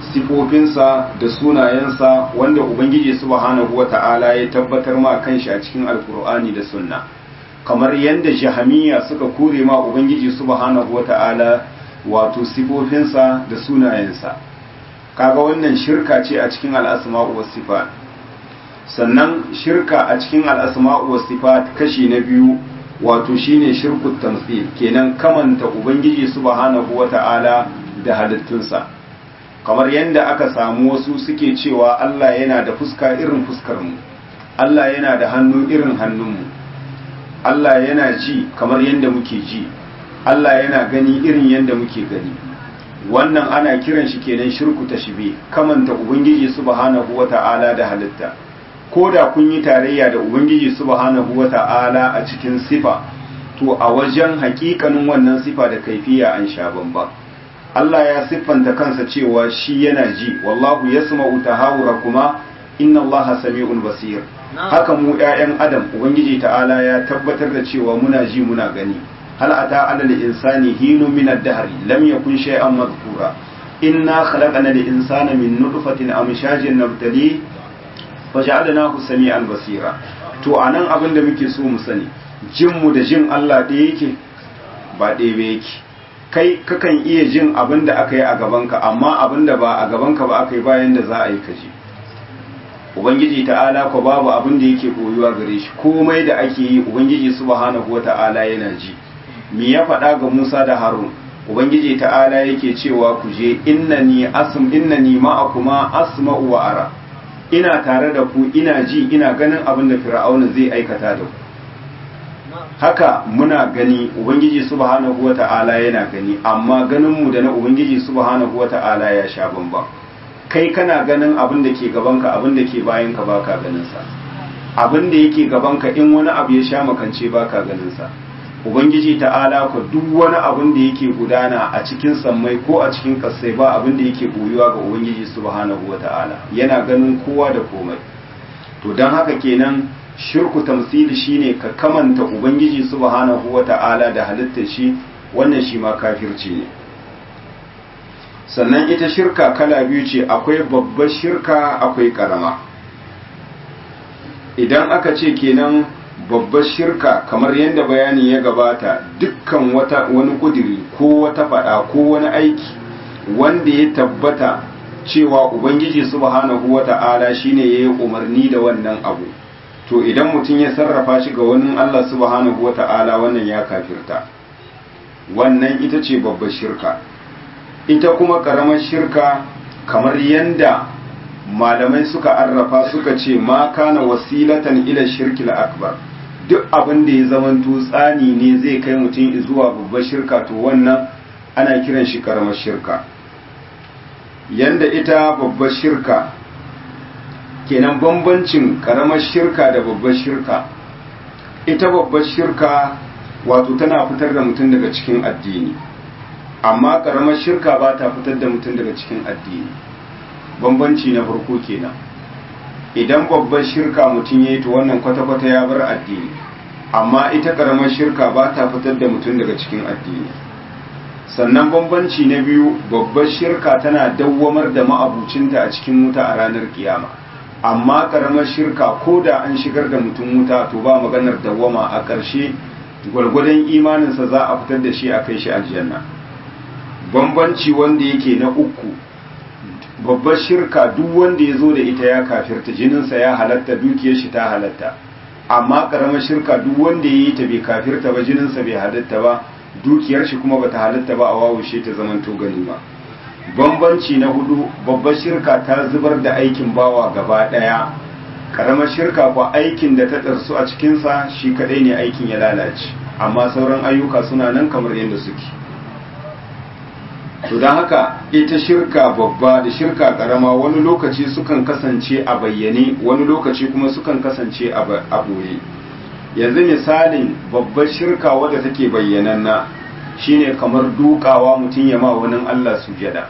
sifofinsa da sunayensa wanda ubangiji subhanahu wata'ala ya tabbatar ma kanshi a cikin alkur'ani da sunna, kamar yadda jahamiya suka kore ma ubangiji subhanahu wata'ala wato sifofinsa da sunayensa. Kaga wannan shirka ce a cikin al'asma'u was sifat. Sannan shirka a cikin al'asma'u was sifat kashi na biyu wato shine shirkut tamthil, kenan kamanta ubangiji subhanahu wata'ala da halittunsa, kamar yadda aka samu wasu suke cewa Allah yana da fuska irin fuskar mu, Allah yana da hannu irin hannunmu, Allah yana ji kamar yadda muke ji, Allah yana gani irin yadda muke gani. Wannan ana kiran shi kenan shirku tashbih, kamanta ubangiji subhanahu wata'ala da halitta. Ko da kun yi tarayya da ubangiji subhanahu wata'ala a cikin sifa, to a wajen hakikanin wannan sifa da kaifiya an sha bamba. Allah ya siffanta kansa cewa shi yana ji, wallahu yasma'u tahawurakuma inna Allaha sami'un basir. Haka mu ƴaƴan Adam ubangiji ta'ala ya tabbatar da cewa muna ji muna gani. hal ata 'alal insani hinun min ad-dahr lam yakun shay'an madhkura. Inna khalaqna al-insana min nutfatin amshajin nabtali faj'alnahu sami'an basira. To anan abin da muke so mu sani, jin mu da jin Allah ɗaya yake ba ɗaya ba yake. Kai kakan iya jin abin da aka yi a gabanka, amma abin da ba a gabanka ba aka yi bayan da za a yi kaji. Ubangiji ta'ala ko babu abin da yake koyuwa gare shi, komai da ake yi Ubangiji subhanahu wata'ala yana ji. Me ya faɗa ga Musa da Harun? Ubangiji ta'ala yake cewa ku je innani ma'akuma asma'u wa ara. Ina tare da ku, ina ji, ina ganin abin da Fir'auna zai aikata da ku. Haka muna gani, Ubangiji subhanahu wata'ala yana gani, amma ganinmu da na Ubangiji subhanahu wata'ala ya sha bamban. Kai kana ganin abin da ke gabanka, abin da ke bayanka baka ganinsa. Abin da yake gabanka in wani abu ya sha makance baka ganinsa. Ubangiji ta'ala ko duk wani abin da yake gudana a cikin sammai ko a cikin kasai ba abin da yake boyuwa ga Ubangiji subhanahu wata'ala, yana ganin kowa da komai. To don haka kenan shirku tamsili shine ka kamanta Ubangiji subhanahu wata'ala da halittar shi, wannan shi ma kafirci ne. Sannan ita shirka kala biyu ce, akwai babbar shirka akwai karama. Idan aka ce kenan babbar shirka, kamar yadda bayani ya gabata, dukkan wani kudiri ko wata fada ko wani aiki wanda ya tabbata cewa Ubangiji subhanahu wata'ala shine yayi umarni da wannan abu, to idan mutum ya sarrafa shi ga wani Allah subhanahu wata'ala, wannan ya kafirta. Wannan ita ce babbar shirka. Ita kuma karamar shirka, kamar yanda malamai suka arrafa suka ce ma kana wasilatan ila shirkil akbar, duk abin da ya zamanto tsani ne zai kai mutum zuwa babbar shirka, to wannan ana kiran shi karamar shirka. Yanda ita babbar shirka, kenan bambancin karamar shirka da babbar shirka, ita babbar shirka wato tana fitar da mutum daga cikin addini, amma karamar shirka ba ta fitar da mutum daga cikin addini. Bambanci na farko kenan. Idan babbar shirka mutum ya yi, to wannan kwata-kwata ya bar addini, amma ita karamar shirka ba ta fitar da mutum daga cikin addini. Sannan bambanci na biyu, babbar shirka tana dawwamar da ma'abucinta a cikin wuta a ranar kiyama, amma karamar shirka ko da an shigar da mutum wuta, to ba maganar dawwama, a ƙarshe gwargwadon imaninsa za a fitar da shi a kai shi aljanna. Bambanci wanda yake na uku, babbar shirka duk wanda ya zo da ita ya kafirta, jininsa ya halatta, dukiyar shi ta halatta, amma karamar shirka duk wanda ya yi ta bai kafirta ba, jininsa bai halatta ba, dukiyar shi kuma bata halatta ba, a wawushe ta zamanto ganima. Bambanci na hudu, babbar shirka ta zubar da aikin bawa gaba daya, karamar shirka kuwa aikin da ta tsarsu a cikinsa shi kadai ne aikin ya lalace, amma sauran ayyuka suna nan kamar yadda suke. To don haka ita shirka babba da shirka karama wani lokaci sukan kasance a bayyane, wani lokaci kuma sukan kasance a ɓoye. Yanzu misalin babbar shirka wadda take bayyananna shine kamar dukawa mutum ya ma wani Allah sujada.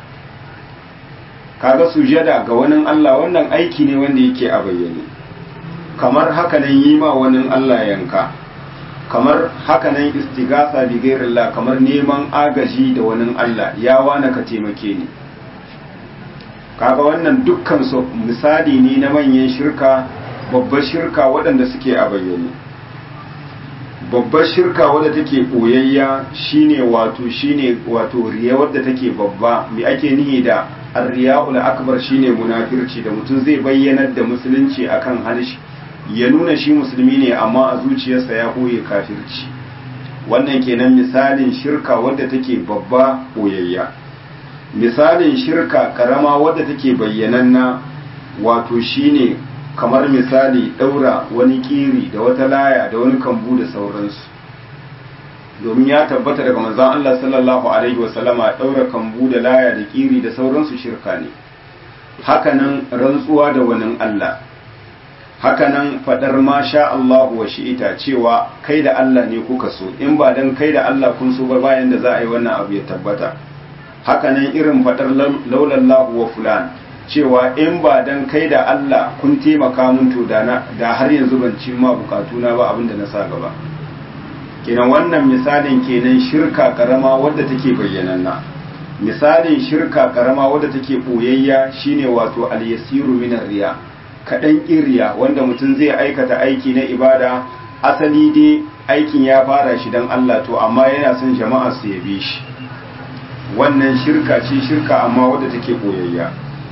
Kaga sujada ga wani Allah wannan aiki ne wanda yake a bayyane. Kamar haka nan yi ma wani Allah yanka, kamar hakanan istighatha bi ghairillah, kamar neman agaji da wani Allah, ya wani ka taimake ni. kaga wannan dukkan su misali ne na manyan shirka, babbar shirka waɗanda suke a bayyane. Babbar shirka wadda take ɓoyayya shine wato riya wadda take babba. Me ake nihi da arriya'ul akbar shine munafirci, da mutum zai bayyanar da musulunci akan harshe ya nuna shi musulmi ne amma a zuciyarsa ya ɓoye kafirci. Wannan kenan misalin shirka wadda take babba ɓoyayya. Misalin shirka karama wadda take bayyananna wato shine kamar misali ɗaura wani ƙiri da wata laya da wani kambu da sauransu, domin ya tabbata daga manzon Allah sallallahu alaihi wasallama ɗaura kambu da laya da ƙiri da sauransu shirka ne. Hakanan rantsuwa da wani Allah, hakanan faɗar ma sha Allah wa shi'ita, cewa kai da Allah ne kuka so, in ba dan kai da Allah kun so ba bayan da za a yi wannan abu ya tabbata. Hakanan irin faɗar laulallahu wa fulan, cewa in ba dan kai da Allah kun taimaka mun to da har yanzu ban ci ma bukatuna ba abinda na sa gaba. Kenan wannan misalin kenan shirka karama wadda take bayyananna. Misalin shirka karama wadda take boyayya shine wato al-yasiru min riya, kadan riya wanda mutum zai aikata aiki na ibada, asali dai aikin ya fara shi dan Allah to amma yana son jama'a su yabe shi. Wannan shirka ce, shirka amma wadda take boyayya.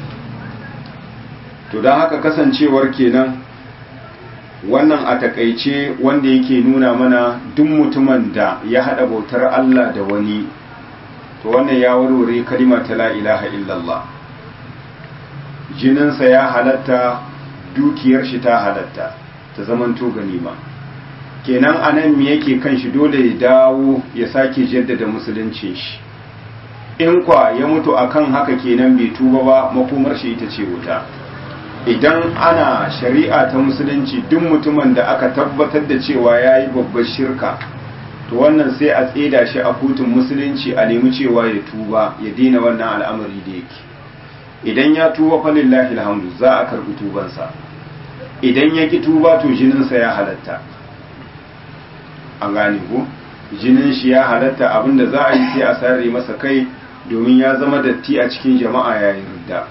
To don haka kasancewar kenan wannan a takaice wanda yake nuna mana duk mutumin da ya hada bautar Allah da wani, to wannan ya warware kalima ta la ilaha illallah. Jininsa ya halatta, dukiyar shi ta halatta, ta zamanto ganima. Kenan anan me yake kan shi, dole ya dawo ya sake jaddada musuluncin shi. In kwa ya mutu akan haka kenan bai tuba ba, makomar shi ita ce wuta. Idan ana shari'a ta musulunci, duk mutumin da aka tabbatar da cewa ya yi babbar shirka, to wannan sai a tseda shi a kotun musulunci a nemi cewa ya tuba, ya daina wannan al'amari da yake. Idan ya tuba fa lillahi alhamdu, za a karɓi tubansa. Idan ya ki tuba to jininsa ya halatta. An gane ko? Jinin shi ya halatta, abinda za a yi sai a sare masa kai domin ya zama datti a cikin jama'a yayin ridda.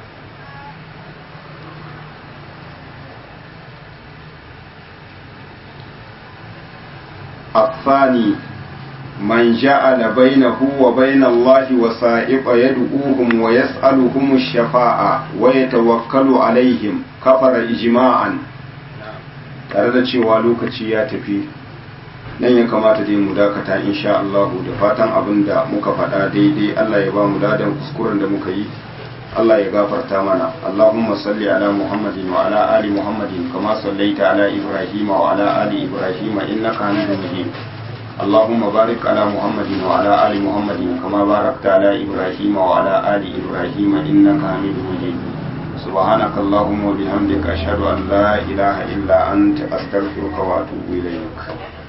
الثاني من جعل بينه وبين الله وسائط يدعوهم ويسألهم الشفاعة ويتوكل عليهم كفر إجماعا. tare da cewa lokaci ya tafi, nan ya kamata dai mu dakata insha Allah, da fatan abin da muka faɗa daidai Allah ya ba mu ladan kuskuren da muka yi Allah ya gafarta mana. Allahumma salli ala Muhammadin wa ala ali Muhammadin kama sallaita ala Ibrahim wa ala ali Ibrahim innaka Hamidum Majid. Allahumma barik ala Muhammadin wa ala ali Muhammadin kama barakta ala Ibrahim wa ala ali Ibrahim innaka Hamidum Majid. Subhanaka Allahumma wa bihamdika ashhadu an la ilaha illa anta astaghfiruka wa atubu ilayk.